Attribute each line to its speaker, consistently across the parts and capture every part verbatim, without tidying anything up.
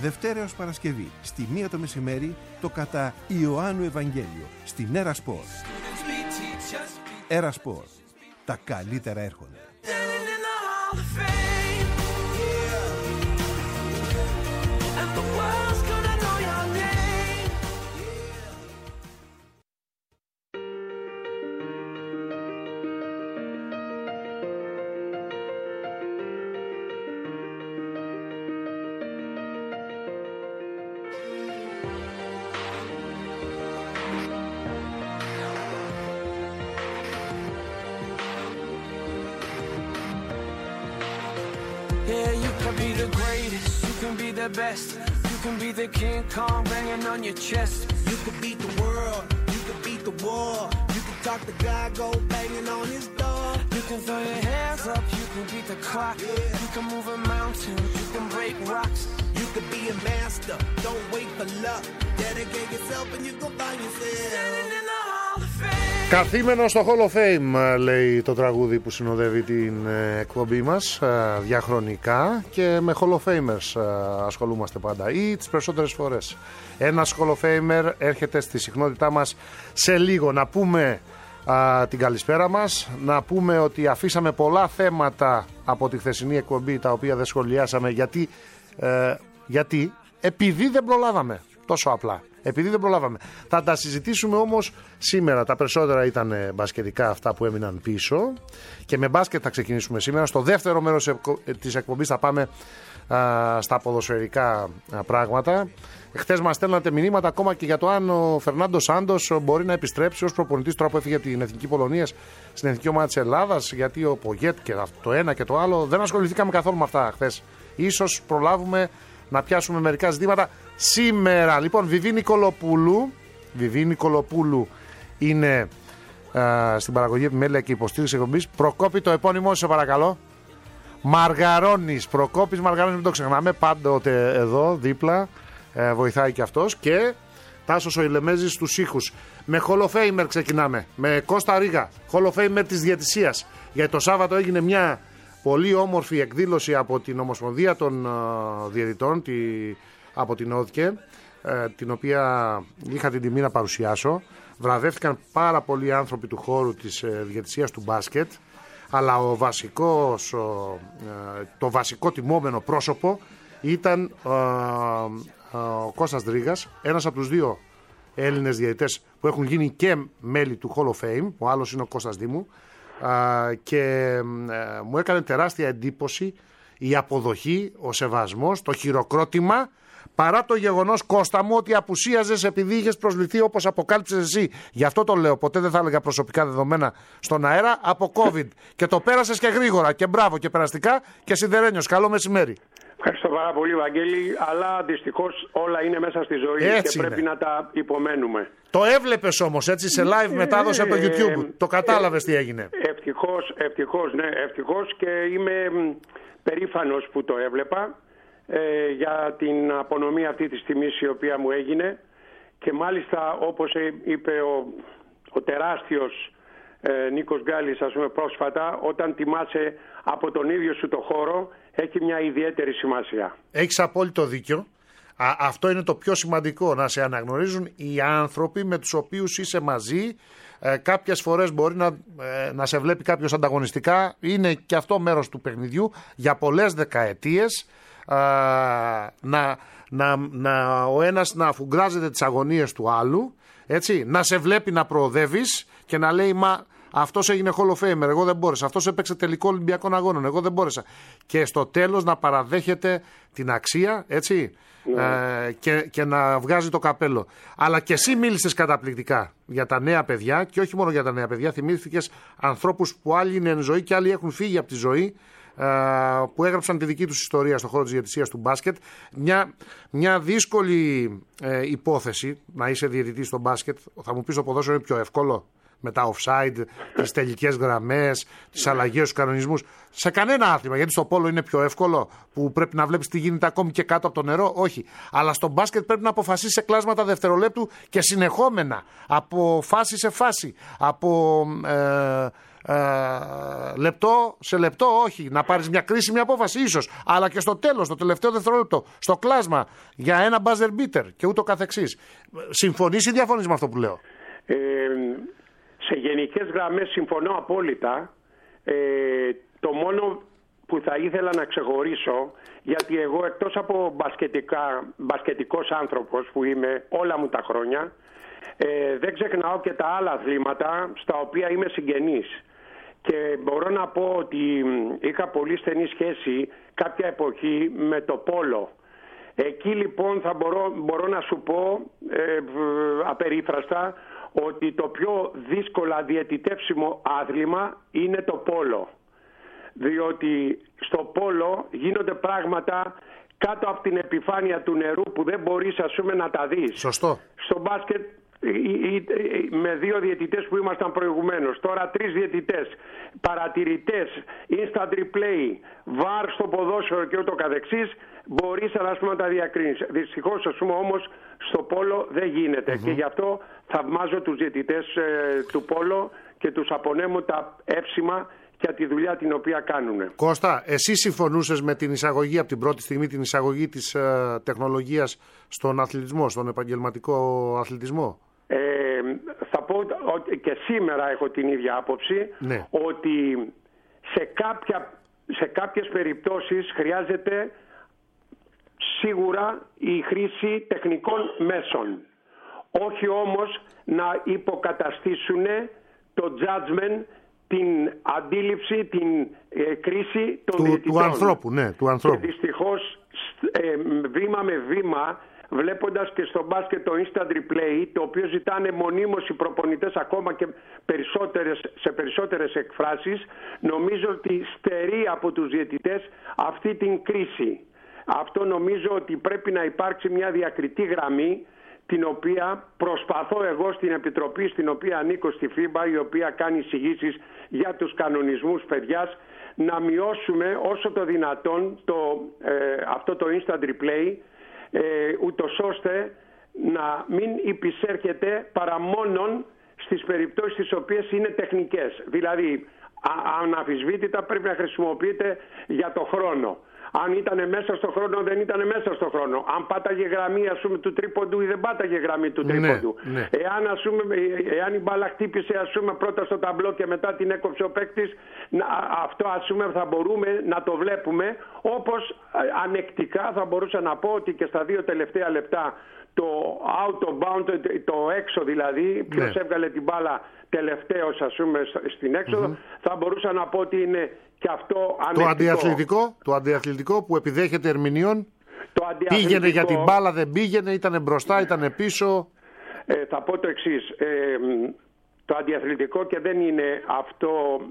Speaker 1: Δευτέρα έως Παρασκευή, στη μία το μεσημέρι, το κατά Ιωάννου Ευαγγέλιο, στην Έρα Σπορ. Έρα Σπορ. Τα καλύτερα έρχονται.
Speaker 2: Best. You can be the King Kong banging on your chest.
Speaker 3: You can beat the world, you can beat the war. You can talk to God, go banging on his door.
Speaker 2: You can throw your hands up, you can beat the clock. Yeah. You can move a mountain, you can break rocks.
Speaker 3: You can be a master, don't wait for luck. Dedicate yourself and you go find yourself.
Speaker 2: Standing in the Hall of Fame.
Speaker 4: Καθήμενο στο Hall of Fame, λέει το τραγούδι που συνοδεύει την εκπομπή μας διαχρονικά, και με Hall of Famers ασχολούμαστε πάντα ή τις περισσότερες φορές. Ένας Hall of Famer έρχεται στη συχνότητά μας σε λίγο. Να πούμε α, την καλησπέρα μας, να πούμε ότι αφήσαμε πολλά θέματα από τη χθεσινή εκπομπή τα οποία δεν σχολιάσαμε γιατί, ε, γιατί επειδή δεν προλάβαμε, τόσο απλά. Επειδή δεν προλάβαμε. Θα τα συζητήσουμε όμως σήμερα. Τα περισσότερα ήταν μπασκετικά αυτά που έμειναν πίσω. Και με μπάσκετ θα ξεκινήσουμε σήμερα. Στο δεύτερο μέρος της εκπομπής θα πάμε α, στα ποδοσφαιρικά α, πράγματα. Χθες μας στέλνατε μηνύματα ακόμα και για το αν ο Φερνάντο Σάντος μπορεί να επιστρέψει ως προπονητής τώρα που έφυγε από την Εθνική Πολωνία στην Εθνική Ομάδα της Ελλάδας. Γιατί ο Πογέτ και το ένα και το άλλο δεν ασχοληθήκαμε καθόλου με αυτά χθες. Ίσως προλάβουμε να πιάσουμε μερικά ζητήματα σήμερα. Λοιπόν, Βιβί Νικολοπούλου, Βιβί Νικολοπούλου είναι α, στην παραγωγή επιμέλεια και υποστήριξη εκπομπής. Προκόπη, το επώνυμό σε παρακαλώ. Μαργαρώνης, Προκόπης Μαργαρώνης, μην το ξεχνάμε, πάντοτε εδώ δίπλα, ε, βοηθάει και αυτός. Και Τάσος ο Ηλεμέζης στους ήχους. Με Hall of Famer ξεκινάμε, με Κώστα Ρίγα, Hall of Famer της διαιτησίας. Γιατί το Σάββατο έγινε μια πολύ όμορφη εκδήλωση από την Ομοσπονδία των uh, Διαιτητών, τη, από την ΟΔΚΕ, uh, την οποία είχα την τιμή να παρουσιάσω. Βραβεύτηκαν πάρα πολλοί άνθρωποι του χώρου της uh, διαιτησίας του μπάσκετ, αλλά ο βασικός, uh, uh, το βασικό τιμόμενο πρόσωπο ήταν uh, uh, ο Κώστας Δρίγας, ένας από τους δύο Έλληνες διαιτητές που έχουν γίνει και μέλη του Hall of Fame. Ο άλλος είναι ο Κώστας Δήμου. Uh, και uh, μου έκανε τεράστια εντύπωση η αποδοχή, ο σεβασμός, το χειροκρότημα, παρά το γεγονός, Κώστα μου, ότι απουσίαζες επειδή είχες προσληφθεί όπως αποκάλυψες εσύ. Γι' αυτό το λέω, ποτέ δεν θα έλεγα προσωπικά δεδομένα στον αέρα, από COVID. Και το πέρασες και γρήγορα και μπράβο και περαστικά και σιδερένιος. Καλό μεσημέρι.
Speaker 5: Ευχαριστώ πάρα πολύ, Βαγγέλη, αλλά δυστυχώς όλα είναι μέσα στη ζωή έτσι και πρέπει είναι να τα υπομένουμε.
Speaker 4: Το έβλεπες όμως έτσι σε live μετάδοση από το YouTube, ε, το κατάλαβες ε, τι έγινε.
Speaker 5: Ευτυχώς, ευτυχώς, ναι, ευτυχώς, και είμαι περήφανος που το έβλεπα ε, για την απονομή αυτή της τιμής η οποία μου έγινε, και μάλιστα όπως είπε ο, ο τεράστιος ε, Νίκος Γκάλης, ας πούμε, πρόσφατα, όταν τιμάσαι από τον ίδιο σου το χώρο, έχει μια ιδιαίτερη σημασία.
Speaker 4: Έχεις απόλυτο δίκιο. Α, αυτό είναι το πιο σημαντικό, να σε αναγνωρίζουν οι άνθρωποι με τους οποίους είσαι μαζί. Ε, κάποιες φορές μπορεί να, ε, να σε βλέπει κάποιος ανταγωνιστικά, είναι και αυτό μέρος του παιχνιδιού για πολλές δεκαετίες. Ε, να, να, να, ο ένας να αφουγκράζεται τις αγωνίες του άλλου, έτσι, να σε βλέπει να προοδεύεις και να λέει μα αυτός έγινε Hall of Famer, εγώ δεν μπόρεσα, αυτός έπαιξε τελικό Ολυμπιακών Αγώνων, εγώ δεν μπόρεσα. Και στο τέλος να παραδέχεται την αξία, έτσι, yeah. ε, και, και να βγάζει το καπέλο. Αλλά και εσύ μίλησες καταπληκτικά για τα νέα παιδιά, και όχι μόνο για τα νέα παιδιά, θυμήθηκες ανθρώπους που άλλοι είναι εν ζωή και άλλοι έχουν φύγει από τη ζωή, ε, που έγραψαν τη δική τους ιστορία στον χώρο της διαιτησίας του μπάσκετ. Μια, μια δύσκολη ε, υπόθεση να είσαι διαιτητής στο μπάσκετ. Θα μου πεις το ποδόσφαιρο είναι πιο εύκολο, με τα offside, τις τελικές γραμμές, τις αλλαγές, τους κανονισμούς. Σε κανένα άθλημα, γιατί στο πόλο είναι πιο εύκολο, που πρέπει να βλέπεις τι γίνεται ακόμη και κάτω από το νερό, όχι. Αλλά στο μπάσκετ πρέπει να αποφασίσεις σε κλάσματα δευτερολέπτου και συνεχόμενα, από φάση σε φάση, από ε, ε, λεπτό σε λεπτό, όχι, να πάρεις μια κρίσιμη απόφαση ίσως, αλλά και στο τέλος, στο τελευταίο δευτερόλεπτο, στο κλάσμα, για ένα buzzer beater και ούτω καθεξής. Συμφωνείς ή διαφωνείς με αυτό που λέω?
Speaker 5: Ε, σε γενικές γραμμές συμφωνώ απόλυτα. Ε, το μόνο που θα ήθελα να ξεχωρίσω, γιατί εγώ εκτός από μπασκετικά, μπασκετικός άνθρωπος που είμαι όλα μου τα χρόνια, ε, δεν ξεχνάω και τα άλλα αθλήματα στα οποία είμαι συγγενής. Και μπορώ να πω ότι είχα πολύ στενή σχέση κάποια εποχή με το πόλο. Εκεί λοιπόν θα μπορώ, μπορώ να σου πω ε, απερίφραστα ότι το πιο δύσκολα διαιτητεύσιμο άθλημα είναι το πόλο. Διότι στο πόλο γίνονται πράγματα κάτω από την επιφάνεια του νερού που δεν μπορείς ας πούμε να τα δεις.
Speaker 4: Σωστό.
Speaker 5: Στο μπάσκετ με δύο διαιτητές που ήμασταν προηγουμένως, τώρα τρεις διαιτητές, παρατηρητές, instant replay, βαρ στο ποδόσφαιρο και ούτω καθεξής, μπορείς ας πούμε να τα διακρίνεις. Δυστυχώς ας πούμε όμως στο πόλο δεν γίνεται mm-hmm. και γι' αυτό θαυμάζω τους διαιτητές ε, του πόλο και τους απονέμω τα εύσημα για τη δουλειά την οποία κάνουν.
Speaker 4: Κώστα, εσύ συμφωνούσες με την εισαγωγή από την πρώτη στιγμή, την εισαγωγή της ε, τεχνολογίας στον αθλητισμό, στον επαγγελματικό αθλητισμό?
Speaker 5: Ε, θα πω ότι και σήμερα έχω την ίδια άποψη, ναι. ότι σε, κάποια, σε κάποιες περιπτώσεις χρειάζεται σίγουρα η χρήση τεχνικών μέσων. Όχι όμως να υποκαταστήσουν το judgment, την αντίληψη, την ε, κρίση των
Speaker 4: του,
Speaker 5: διαιτητών.
Speaker 4: Του ανθρώπου, ναι, του ανθρώπου.
Speaker 5: Και δυστυχώς ε, βήμα με βήμα, βλέποντας και στο μπάσκετ το instant replay, το οποίο ζητάνε μονίμως οι προπονητές ακόμα και περισσότερες, σε περισσότερες εκφράσεις, νομίζω ότι στερεί από τους διαιτητές αυτή την κρίση. Αυτό νομίζω ότι πρέπει να υπάρξει μια διακριτή γραμμή, την οποία προσπαθώ εγώ στην Επιτροπή στην οποία ανήκω στη φίμπα, η οποία κάνει εισηγήσεις για τους κανονισμούς παιδιάς, να μειώσουμε όσο το δυνατόν το, ε, αυτό το instant replay, ε, ούτως ώστε να μην υπησέρχεται παρά μόνον στις περιπτώσεις τις οποίες είναι τεχνικές. Δηλαδή, αναμφισβήτητα πρέπει να χρησιμοποιείται για το χρόνο. Αν ήταν μέσα στο χρόνο, δεν ήταν μέσα στο χρόνο. Αν πάταγε γραμμή, ας πούμε, του τρίποντου ή δεν πάταγε γραμμή του τρίποντου. Ναι, ναι. Εάν, ας πούμε, εάν η μπάλα χτύπησε, ας πούμε, πρώτα στο ταμπλό και μετά την έκοψε ο παίκτης, αυτό, ας πούμε, θα μπορούμε να το βλέπουμε. Όπως ανεκτικά θα μπορούσα να πω ότι και στα δύο τελευταία λεπτά το out of bound, το έξω δηλαδή, ποιος ναι. έβγαλε την μπάλα τελευταίος, ας πούμε, στην έξοδο, mm-hmm. θα μπορούσα να πω ότι είναι και αυτό ανεκτικό. Το
Speaker 4: αντιαθλητικό, το αντιαθλητικό που επιδέχεται ερμηνείων, το πήγαινε για την μπάλα, δεν πήγαινε, ήτανε μπροστά, ήτανε πίσω.
Speaker 5: Ε, θα πω το εξής, ε, το αντιαθλητικό, και δεν είναι αυτό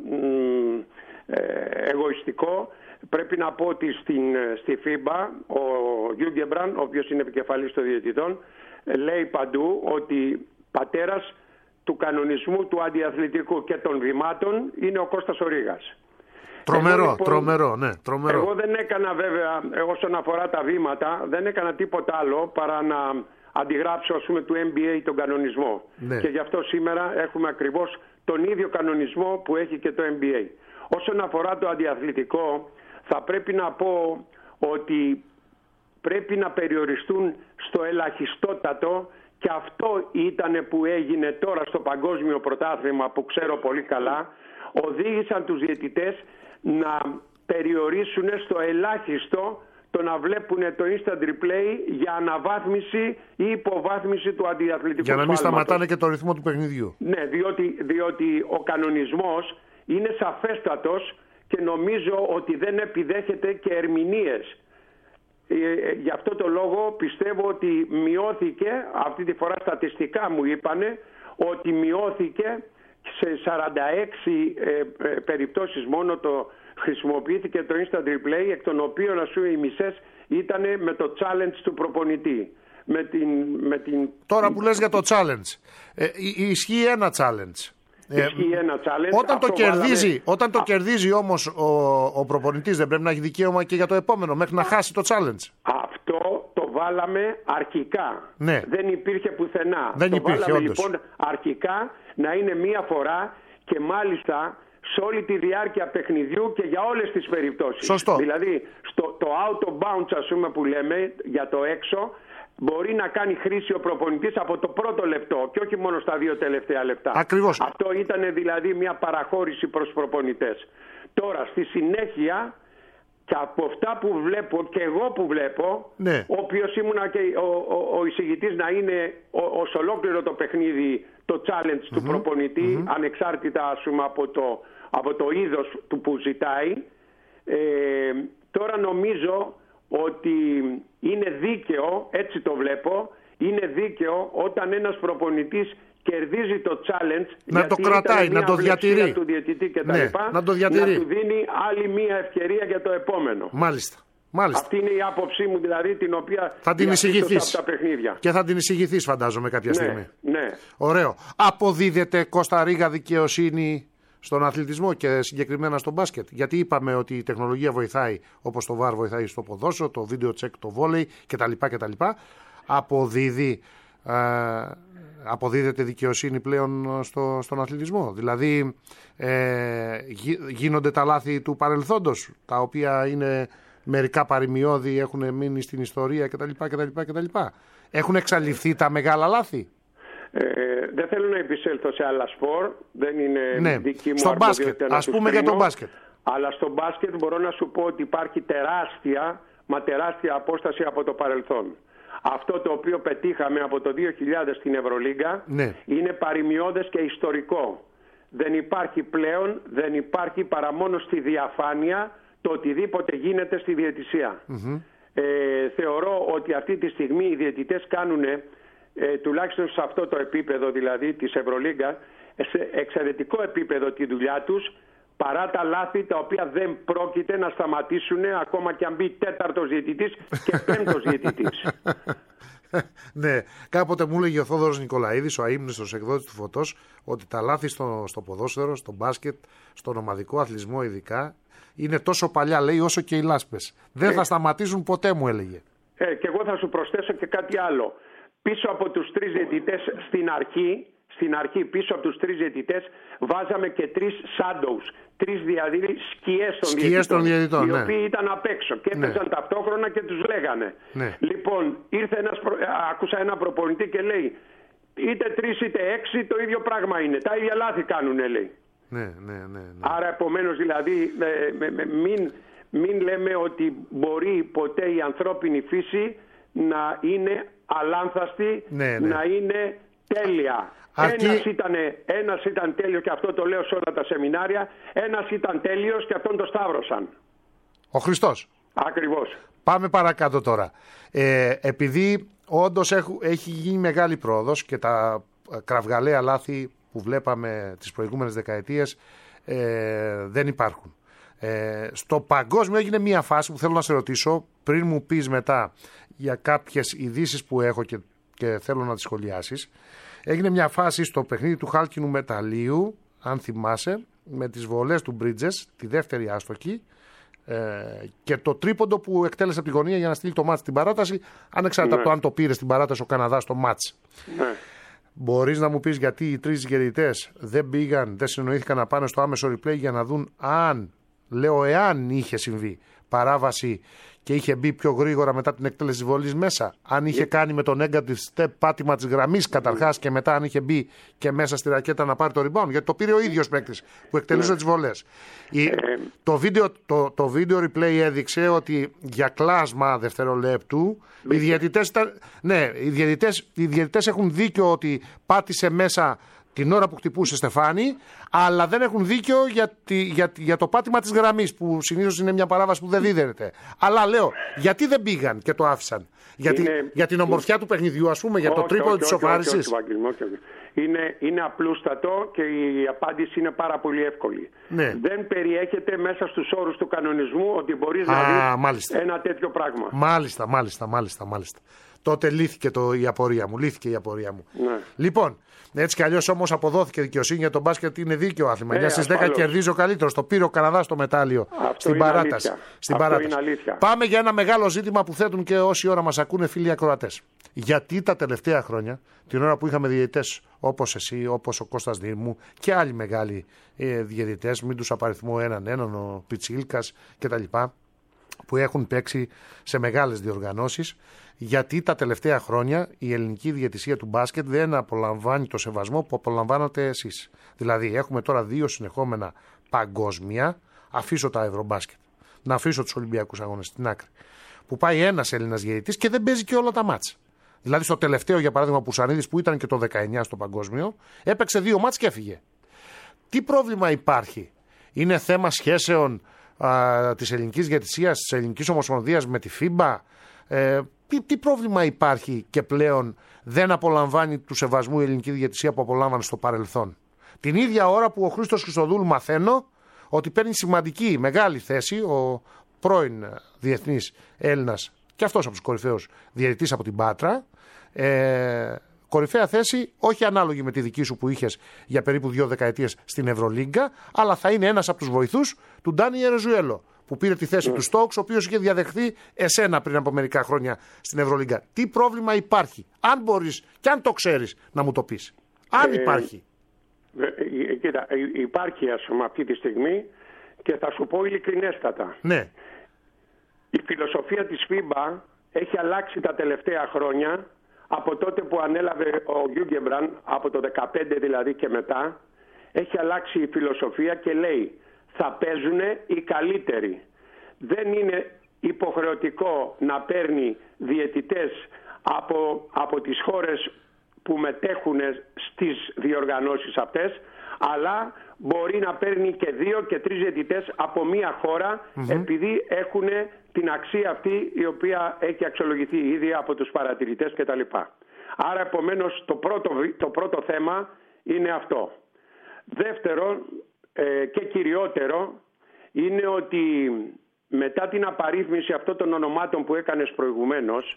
Speaker 5: ε, εγωιστικό, πρέπει να πω ότι στην, στη φίμπα ο Γιούγκεμπραν, ο οποίος είναι επικεφαλής των διαιτητών, λέει παντού ότι πατέρας του κανονισμού του αντιαθλητικού και των βημάτων είναι ο Κώστας ο Ρήγας.
Speaker 4: Τρομερό,
Speaker 5: εγώ, λοιπόν,
Speaker 4: τρομερό, ναι, τρομερό.
Speaker 5: Εγώ δεν έκανα βέβαια, όσον αφορά τα βήματα, δεν έκανα τίποτα άλλο παρά να αντιγράψω, ας πούμε, του N B A τον κανονισμό. Ναι. Και γι' αυτό σήμερα έχουμε ακριβώς τον ίδιο κανονισμό που έχει και το N B A. Όσον αφορά το αντιαθλητικό, θα πρέπει να πω ότι πρέπει να περιοριστούν στο ελαχιστότατο, και αυτό ήταν που έγινε τώρα στο παγκόσμιο πρωτάθλημα που ξέρω πολύ καλά. Οδήγησαν τους διαιτητές να περιορίσουν στο ελάχιστο το να βλέπουν το instant replay για αναβάθμιση ή υποβάθμιση του αντιαθλητικού.
Speaker 4: Για να μην
Speaker 5: φάλματος.
Speaker 4: σταματάνε και το ρυθμό του παιχνιδιού.
Speaker 5: Ναι, διότι, διότι ο κανονισμός είναι σαφέστατος και νομίζω ότι δεν επιδέχεται και ερμηνείες. Ε, γι' αυτό το λόγο πιστεύω ότι μειώθηκε, αυτή τη φορά στατιστικά μου είπανε, ότι μειώθηκε σε σαράντα έξι ε, ε, περιπτώσεις μόνο το χρησιμοποιήθηκε το instant replay, εκ των οποίων, ας πούμε, οι μισές ήταν με το challenge του προπονητή. Με την, με την...
Speaker 4: Τώρα που λες για το challenge, ε, ισχύει ένα challenge.
Speaker 5: Ισχύει ε, ένα challenge.
Speaker 4: Όταν το, κερδίζει,
Speaker 5: βάλαμε...
Speaker 4: όταν το κερδίζει όμως ο, ο προπονητής, δεν πρέπει να έχει δικαίωμα και για το επόμενο μέχρι να χάσει το challenge?
Speaker 5: Αυτό το βάλαμε αρχικά.
Speaker 4: Ναι.
Speaker 5: Δεν υπήρχε πουθενά.
Speaker 4: Δεν
Speaker 5: το
Speaker 4: υπήρχε,
Speaker 5: βάλαμε
Speaker 4: όντως.
Speaker 5: Λοιπόν αρχικά να είναι μία φορά, και μάλιστα σε όλη τη διάρκεια παιχνιδιού και για όλες τις περιπτώσεις.
Speaker 4: Σωστό.
Speaker 5: Δηλαδή, στο, το out of bounds, ας πούμε, που λέμε για το έξω, μπορεί να κάνει χρήση ο προπονητής από το πρώτο λεπτό και όχι μόνο στα δύο τελευταία λεπτά.
Speaker 4: Ακριβώς.
Speaker 5: Αυτό ήταν δηλαδή μια παραχώρηση προς προπονητές. Τώρα, στη συνέχεια, και από αυτά που βλέπω και εγώ που βλέπω,
Speaker 4: ναι.
Speaker 5: όποιος ήμουνα και ο, ο, ο εισηγητής να είναι ως ολόκληρο το παιχνίδι το challenge mm-hmm. του προπονητή, mm-hmm. ανεξάρτητα ας πούμε από το, από το είδος του που ζητάει. Ε, τώρα νομίζω ότι είναι δίκαιο, έτσι το βλέπω, είναι δίκαιο όταν ένας προπονητής κερδίζει το challenge,
Speaker 4: να το κρατάει, να το διατηρεί,
Speaker 5: του διαιτητή και τα
Speaker 4: ναι,
Speaker 5: λοιπά,
Speaker 4: να το διατηρεί,
Speaker 5: να του δίνει άλλη μία ευκαιρία για το επόμενο.
Speaker 4: Μάλιστα. Μάλιστα.
Speaker 5: Αυτή είναι η άποψή μου, δηλαδή, την οποία
Speaker 4: θα την εισηγηθείς
Speaker 5: από τα παιχνίδια.
Speaker 4: Και θα την εισηγηθείς, φαντάζομαι, κάποια
Speaker 5: ναι,
Speaker 4: στιγμή.
Speaker 5: Ναι.
Speaker 4: Ωραίο. Αποδίδεται, Κώστα Ρίγα, δικαιοσύνη στον αθλητισμό και συγκεκριμένα στο μπάσκετ? Γιατί είπαμε ότι η τεχνολογία βοηθάει, όπως το βαρ βοηθάει στο ποδόσφαιρο, το βίντεο τσεκ, το βόλεϊ κτλ. κτλ. Αποδίδει, ε, αποδίδεται δικαιοσύνη πλέον στο, στον αθλητισμό? Δηλαδή ε, γίνονται τα λάθη του παρελθόντος, τα οποία είναι μερικά παρημιώδη, έχουν μείνει στην ιστορία κτλ. κτλ, κτλ. Έχουν εξαλειφθεί τα μεγάλα λάθη?
Speaker 5: Ε, δεν θέλω να επισέλθω σε άλλα σπορ, δεν είναι
Speaker 4: ναι.
Speaker 5: δική μου
Speaker 4: στο
Speaker 5: αρμοδιότητα.
Speaker 4: Μπάσκετ, ας πούμε κρίνω, για το μπάσκετ.
Speaker 5: Αλλά στο μπάσκετ μπορώ να σου πω ότι υπάρχει τεράστια, μα τεράστια απόσταση από το παρελθόν. Αυτό το οποίο πετύχαμε από το δύο χιλιάδες στην Ευρωλίγκα
Speaker 4: ναι. είναι
Speaker 5: παρημιώδες και ιστορικό. Δεν υπάρχει πλέον, δεν υπάρχει παρά μόνο στη διαφάνεια το οτιδήποτε γίνεται στη διαιτησία. Mm-hmm. Ε, θεωρώ ότι αυτή τη στιγμή οι διαιτητές κάνουν, ε, τουλάχιστον σε αυτό το επίπεδο δηλαδή της Ευρωλίγκα, σε εξαιρετικό επίπεδο τη δουλειά τους, παρά τα λάθη τα οποία δεν πρόκειται να σταματήσουν ακόμα και αν μπει τέταρτος διαιτητής και πέμπτος διαιτητής.
Speaker 4: Ναι, κάποτε μου έλεγε ο Θόδωρος Νικολαίδης, ο αείμνηστος εκδότης του Φωτός, ότι τα λάθη στο, στο ποδόσφαιρο, στο μπάσκετ, στον ομαδικό αθλητισμό ειδικά, είναι τόσο παλιά, λέει, όσο και οι λάσπες. Δεν ε, θα σταματήσουν ποτέ, μου έλεγε.
Speaker 5: Ε, και εγώ θα σου προσθέσω και κάτι άλλο. Πίσω από τους τρεις διαιτητές στην αρχή, στην αρχή πίσω από τους τρεις διαιτητές βάζαμε και τρεις shadows, τρεις δηλαδή σκιές των
Speaker 4: σκιές
Speaker 5: διαιτητών,
Speaker 4: διαιτητών,
Speaker 5: οι
Speaker 4: ναι.
Speaker 5: οποίοι ήταν απ' έξω και έπαιζαν ναι. ταυτόχρονα και τους λέγανε.
Speaker 4: Ναι.
Speaker 5: Λοιπόν, ήρθε ένας προ... άκουσα ένα προπονητή και λέει, είτε τρεις είτε έξι το ίδιο πράγμα είναι, τα ίδια λάθη κάνουνε, λέει.
Speaker 4: Ναι, ναι, ναι, ναι.
Speaker 5: Άρα επομένως δηλαδή ε, ε, ε, μην, μην λέμε ότι μπορεί ποτέ η ανθρώπινη φύση να είναι αλάνθαστη,
Speaker 4: ναι, ναι.
Speaker 5: να είναι τέλεια. Αρκεί... Ένας, ήταν, ένας ήταν τέλειος και αυτό το λέω σε όλα τα σεμινάρια, ένας ήταν τέλειος και αυτόν το σταύρωσαν.
Speaker 4: Ο Χριστός.
Speaker 5: Ακριβώς.
Speaker 4: Πάμε παρακάτω τώρα. Ε, επειδή όντως έχει, έχει γίνει μεγάλη πρόοδος και τα κραυγαλαία λάθη που βλέπαμε τις προηγούμενες δεκαετίες ε, δεν υπάρχουν. Ε, στο παγκόσμιο έγινε μια φάση που θέλω να σε ρωτήσω πριν μου πεις μετά για κάποιες ειδήσεις που έχω και, και θέλω να τις σχολιάσεις. Έγινε μια φάση στο παιχνίδι του χάλκινου μεταλλίου, αν θυμάσαι, με τις βολές του Bridges, τη δεύτερη άστοχη, ε, και το τρίποντο που εκτέλεσε από τη γωνία για να στείλει το μάτς στην παράταση, ανεξάρτητα από ναι. το αν το πήρε στην παράταση ο Καναδάς το μάτς. Ναι. Μπορείς να μου πεις γιατί οι τρεις διαιτητές δεν πήγαν, δεν συνοήθηκαν να πάνε στο άμεσο replay για να δουν αν, λέω εάν είχε συμβεί παράβαση και είχε μπει πιο γρήγορα μετά την εκτέλεση της βολής μέσα, αν είχε yeah. κάνει με το negative step πάτημα της γραμμής καταρχάς και μετά αν είχε μπει και μέσα στη ρακέτα να πάρει το rebound, γιατί το πήρε ο ίδιος παίκτης που εκτελούσε yeah. τις βολές. Η, yeah. το, βίντεο, το, το βίντεο replay έδειξε ότι για κλάσμα δευτερολέπτου yeah. οι διαιτητές, ναι, οι, διαιτητές, οι διαιτητές έχουν δίκιο ότι πάτησε μέσα την ώρα που χτυπούσε Στεφάνη, αλλά δεν έχουν δίκιο για, τη, για, για το πάτημα της γραμμής, που συνήθως είναι μια παράβαση που δεν δίδεται. Αλλά λέω, γιατί δεν πήγαν και το άφησαν? Για, είναι... τη, για την ομορφιά του παιχνιδιού, ας πούμε, για όχι, το τρίποντο της σοφάρισης.
Speaker 5: Είναι, είναι απλούστατο και η απάντηση είναι πάρα πολύ εύκολη. Ναι. Δεν περιέχεται μέσα στους όρους του κανονισμού ότι μπορείς Α, να δεις μάλιστα. ένα τέτοιο πράγμα.
Speaker 4: Μάλιστα, μάλιστα, μάλιστα, μάλιστα. Τότε λύθηκε το, η απορία μου. Λύθηκε η απορία μου. Ναι. Λοιπόν, έτσι κι αλλιώς όμως αποδόθηκε δικαιοσύνη για τον μπάσκετ, είναι δίκαιο άθλημα. εννιά στις δέκα κερδίζει ο καλύτερος. Το πήρε ο Καναδάς το μετάλλιο
Speaker 5: αυτό
Speaker 4: στην παράταση. Στην παράταση. Πάμε για ένα μεγάλο ζήτημα που θέτουν και όσοι ώρα μας ακούνε φίλοι ακροατές. Γιατί τα τελευταία χρόνια, την ώρα που είχαμε διαιτητές όπως εσύ, όπως ο Κώστας Δήμου και άλλοι μεγάλοι ε, διαιτητές, μην τους απαριθμώ έναν έναν, ο Πιτσίλκας κτλ., που έχουν παίξει σε μεγάλες διοργανώσεις, γιατί τα τελευταία χρόνια η ελληνική διαιτησία του μπάσκετ δεν απολαμβάνει το σεβασμό που απολαμβάνατε εσείς. Δηλαδή έχουμε τώρα δύο συνεχόμενα παγκόσμια, αφήσω τα ευρωμπάσκετ, να αφήσω τους Ολυμπιακούς αγώνες στην άκρη, που πάει ένας Έλληνας διαιτητής και δεν παίζει και όλα τα μάτς. Δηλαδή στο τελευταίο, για παράδειγμα, Πουσανίδης, που ήταν και το δεκαεννιά στο παγκόσμιο, έπαιξε δύο μάτς και έφυγε. Τι πρόβλημα υπάρχει? Είναι θέμα σχέσεων α, της ελληνικής διαιτησίας, της ελληνικής ομοσπονδίας με τη φίμπα? Ε, τι, τι πρόβλημα υπάρχει και πλέον δεν απολαμβάνει του σεβασμού η ελληνική διαιτησία που απολάμβανε στο παρελθόν? Την ίδια ώρα που ο Χρήστος Χριστοδούλου μαθαίνω ότι παίρνει σημαντική, μεγάλη θέση, ο πρώην διεθνής Έλληνας και αυτός από τους κορυφαίους διαιτητής από την Πάτρα, ε, κορυφαία θέση, όχι ανάλογη με τη δική σου που είχες για περίπου δύο δεκαετίες στην Ευρωλίγκα, αλλά θα είναι ένας από τους βοηθούς του Ντάνι Ερεζουέλο, που πήρε τη θέση mm. του Στόξ, ο οποίος είχε διαδεχθεί εσένα πριν από μερικά χρόνια στην Ευρωλίγκα. Τι πρόβλημα υπάρχει? Αν μπορείς και αν το ξέρεις να μου το πεις. Αν ε, υπάρχει.
Speaker 5: Ε, κοίτα, υπάρχει ας πούμε αυτή τη στιγμή και θα σου πω ειλικρινέστατα.
Speaker 4: Ναι.
Speaker 5: Η φιλοσοφία της φίμπα έχει αλλάξει τα τελευταία χρόνια, από τότε που ανέλαβε ο Γιούγκεμπραν, από το δεκαπέντε δηλαδή και μετά, έχει αλλάξει η φιλοσοφία και λέει θα παίζουν οι καλύτεροι. Δεν είναι υποχρεωτικό να παίρνει διαιτητές από, από τις χώρες που μετέχουν στις διοργανώσεις αυτές, αλλά μπορεί να παίρνει και δύο και τρεις διαιτητές από μία χώρα, mm-hmm. επειδή έχουν την αξία αυτή η οποία έχει αξιολογηθεί ήδη από τους παρατηρητές κτλ. Άρα επομένως το πρώτο, το πρώτο θέμα είναι αυτό. Δεύτερο ε, και κυριότερο είναι ότι μετά την απαρίθμηση αυτών των ονομάτων που έκανες προηγουμένως,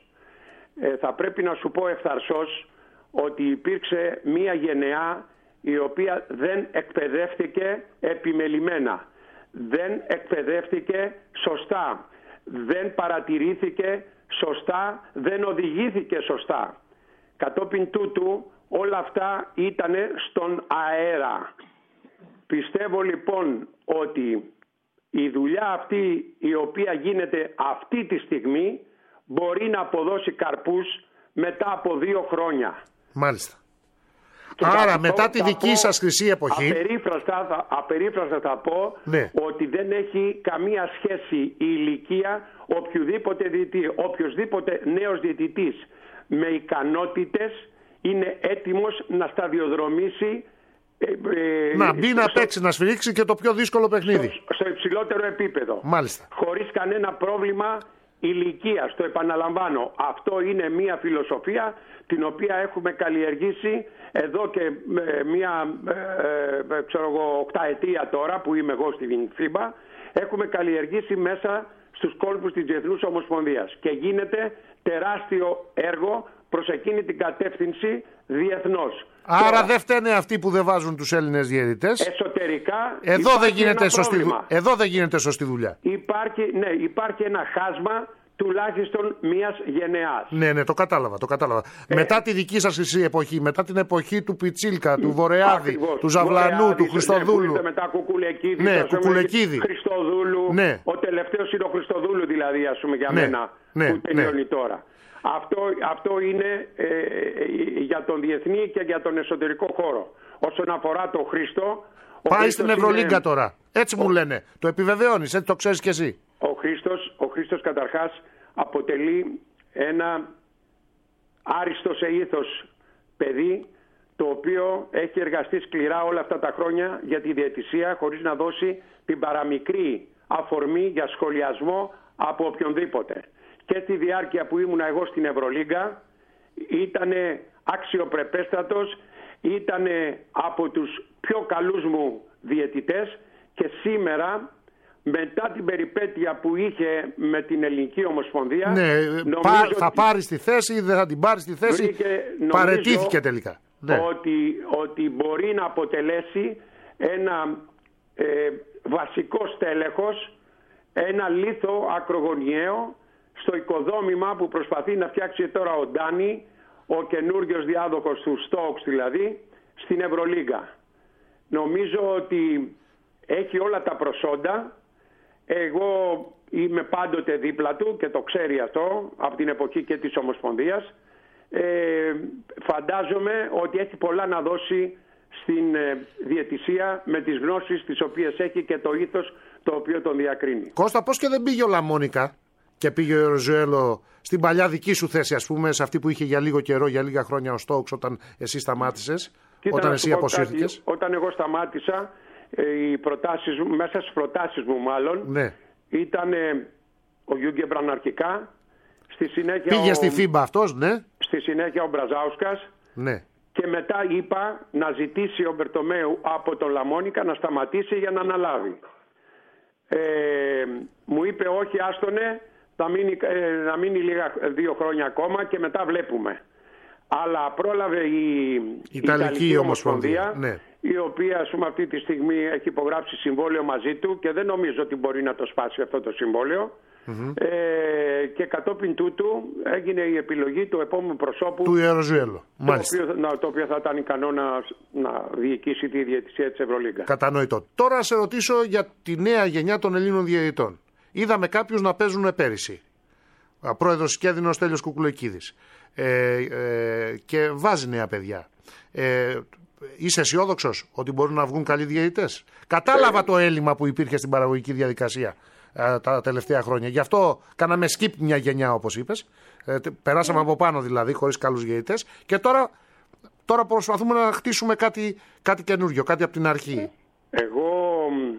Speaker 5: ε, θα πρέπει να σου πω ευθαρσώς ότι υπήρξε μία γενεά η οποία δεν εκπαιδεύτηκε επιμελημένα, δεν εκπαιδεύτηκε σωστά, δεν παρατηρήθηκε σωστά, δεν οδηγήθηκε σωστά. Κατόπιν τούτου όλα αυτά ήταν στον αέρα. Πιστεύω λοιπόν ότι η δουλειά αυτή η οποία γίνεται αυτή τη στιγμή μπορεί να αποδώσει καρπούς μετά από δύο χρόνια.
Speaker 4: Μάλιστα. Και άρα θα μετά τη δική πω, σας χρυσή εποχή
Speaker 5: απερίφραστα θα, απερίφραστα θα πω
Speaker 4: ναι.
Speaker 5: ότι δεν έχει καμία σχέση η ηλικία οποιοδήποτε διαιτητή. Οποιοσδήποτε νέος διαιτητής με ικανότητες είναι έτοιμος να σταδιοδρομήσει, ε, ε,
Speaker 4: να μπει,
Speaker 5: στο,
Speaker 4: να παίξει, να σφυρίξει και το πιο δύσκολο παιχνίδι
Speaker 5: στο, στο υψηλότερο επίπεδο.
Speaker 4: Μάλιστα.
Speaker 5: Χωρίς κανένα πρόβλημα ηλικίας. Το επαναλαμβάνω, αυτό είναι μια φιλοσοφία την οποία έχουμε καλλιεργήσει εδώ και ε, μια ε, ξέρω εγώ, οκταετία τώρα που είμαι εγώ στην φίμπα. Έχουμε καλλιεργήσει μέσα στους κόλπους της Διεθνούς Ομοσπονδίας και γίνεται τεράστιο έργο προς εκείνη την κατεύθυνση διεθνώς.
Speaker 4: Άρα
Speaker 5: τώρα,
Speaker 4: δεν φταίνε αυτοί που δεν βάζουν τους Έλληνες διαιτητές.
Speaker 5: Εσωτερικά
Speaker 4: εδώ δεν, γίνεται σωστή, εδώ δεν γίνεται σωστή δουλειά.
Speaker 5: Υπάρχει, ναι, υπάρχει ένα χάσμα τουλάχιστον μιας γενεάς.
Speaker 4: Ναι, ναι, το κατάλαβα, το κατάλαβα. Ε, μετά τη δική σας χρυσή εποχή, μετά την εποχή του Πιτσίλκα, του Βορεάδη,
Speaker 5: ακριβώς,
Speaker 4: του Ζαβλανού,
Speaker 5: Βορεάδη,
Speaker 4: του Χριστοδούλου.
Speaker 5: Ναι, μετά Κουκουλεκίδη,
Speaker 4: ναι, Κουκουλεκίδη.
Speaker 5: Χριστοδούλου.
Speaker 4: Ναι.
Speaker 5: Ο τελευταίος είναι ο Χριστοδούλου δηλαδή, ας πούμε, για
Speaker 4: ναι,
Speaker 5: μένα,
Speaker 4: ναι,
Speaker 5: που τελειώνει
Speaker 4: ναι.
Speaker 5: τώρα. Αυτό, αυτό είναι ε, για τον διεθνή και για τον εσωτερικό χώρο. Όσον αφορά τον Χρήστο...
Speaker 4: Πάει στην Ευρωλίγκα είναι... τώρα. Έτσι ο... μου λένε. Το επιβεβαιώνεις, έτσι το ξέρεις κι εσύ.
Speaker 5: Ο Χρήστος, ο Χρήστος καταρχάς αποτελεί ένα άριστο σε ήθος παιδί, το οποίο έχει εργαστεί σκληρά όλα αυτά τα χρόνια για τη διαιτησία χωρίς να δώσει την παραμικρή αφορμή για σχολιασμό από οποιονδήποτε. Και στη διάρκεια που ήμουνα εγώ στην Ευρωλίγκα ήταν αξιοπρεπέστατος, ήταν από τους πιο καλούς μου διαιτητές και σήμερα μετά την περιπέτεια που είχε με την Ελληνική Ομοσπονδία...
Speaker 4: Ναι, πά, θα ότι... πάρει τη θέση ή δεν θα την πάρει στη θέση, βρήκε, παραιτήθηκε τελικά. Ναι.
Speaker 5: Ότι, ότι μπορεί να αποτελέσει ένα ε, βασικό στέλεχος, ένα λίθο ακρογωνιαίο στο οικοδόμημα που προσπαθεί να φτιάξει τώρα ο Ντάνι, ο καινούργιος διάδοχος του Στόξ δηλαδή, στην Ευρωλίγκα. Νομίζω ότι έχει όλα τα προσόντα. Εγώ είμαι πάντοτε δίπλα του και το ξέρει αυτό από την εποχή και της Ομοσπονδίας. Ε, φαντάζομαι ότι έχει πολλά να δώσει στην ε, διαιτησία με τις γνώσεις τις οποίες έχει και το ήθος το οποίο τον διακρίνει.
Speaker 4: Κώστα, πώς και δεν πήγε ο Λαμόνικα και πήγε ο Ροζουέλο στην παλιά δική σου θέση, ας πούμε, σε αυτή που είχε για λίγο καιρό, για λίγα χρόνια ο Στόουξ όταν εσύ σταμάτησες,
Speaker 5: Κοίτα,
Speaker 4: όταν εσύ αποσύρθηκες?
Speaker 5: Όταν εγώ σταμάτησα, οι προτάσεις, μέσα στις προτάσεις μου μάλλον,
Speaker 4: ναι.
Speaker 5: ήταν ε, ο Γιούγκεμπραν αρχικά, στη συνέχεια
Speaker 4: πήγε
Speaker 5: ο,
Speaker 4: στη Φίμπα αυτός, ναι.
Speaker 5: Στη συνέχεια ο Μπραζάουσκας,
Speaker 4: ναι.
Speaker 5: Και μετά είπα να ζητήσει ο Μπερτομέου από τον Λαμόνικα να σταματήσει για να αναλάβει. Ε, μου είπε όχι, άστονε, να μείνει, ε, να μείνει λίγα, δύο χρόνια ακόμα και μετά βλέπουμε. Αλλά πρόλαβε η, η
Speaker 4: Ιταλική,
Speaker 5: Ιταλική
Speaker 4: Ομοσπονδία,
Speaker 5: Ομοσπονδία,
Speaker 4: ναι.
Speaker 5: η οποία ας πούμε, αυτή τη στιγμή έχει υπογράψει συμβόλαιο μαζί του και δεν νομίζω ότι μπορεί να το σπάσει αυτό το συμβόλαιο. Mm-hmm. Ε, και κατόπιν τούτου έγινε η επιλογή του επόμενου προσώπου
Speaker 4: του Ροζουέλο,
Speaker 5: το, οποίο, το οποίο θα ήταν ικανό να, να διοικήσει τη διαιτησία της Ευρωλίγκα.
Speaker 4: Κατανοητό. Τώρα να σε ρωτήσω για τη νέα γενιά των Ελλήνων διαιτητών. Είδαμε κάποιους να παίζουν πέρυσι. Πρόεδρος Σκέδινος Στέλιος Κουκουλοϊκίδης. Ε, ε, και βάζει νέα παιδιά. Ε, είσαι αισιόδοξος ότι μπορούν να βγουν καλοί διαιτητές? Κατάλαβα ε... το έλλειμμα που υπήρχε στην παραγωγική διαδικασία τα τελευταία χρόνια. Γι' αυτό κάναμε skip μια γενιά, όπως είπες. Ε, περάσαμε από πάνω δηλαδή, χωρίς καλούς διαιτητές. Και τώρα, τώρα προσπαθούμε να χτίσουμε κάτι, κάτι καινούριο, κάτι από την αρχή.
Speaker 5: Εγώ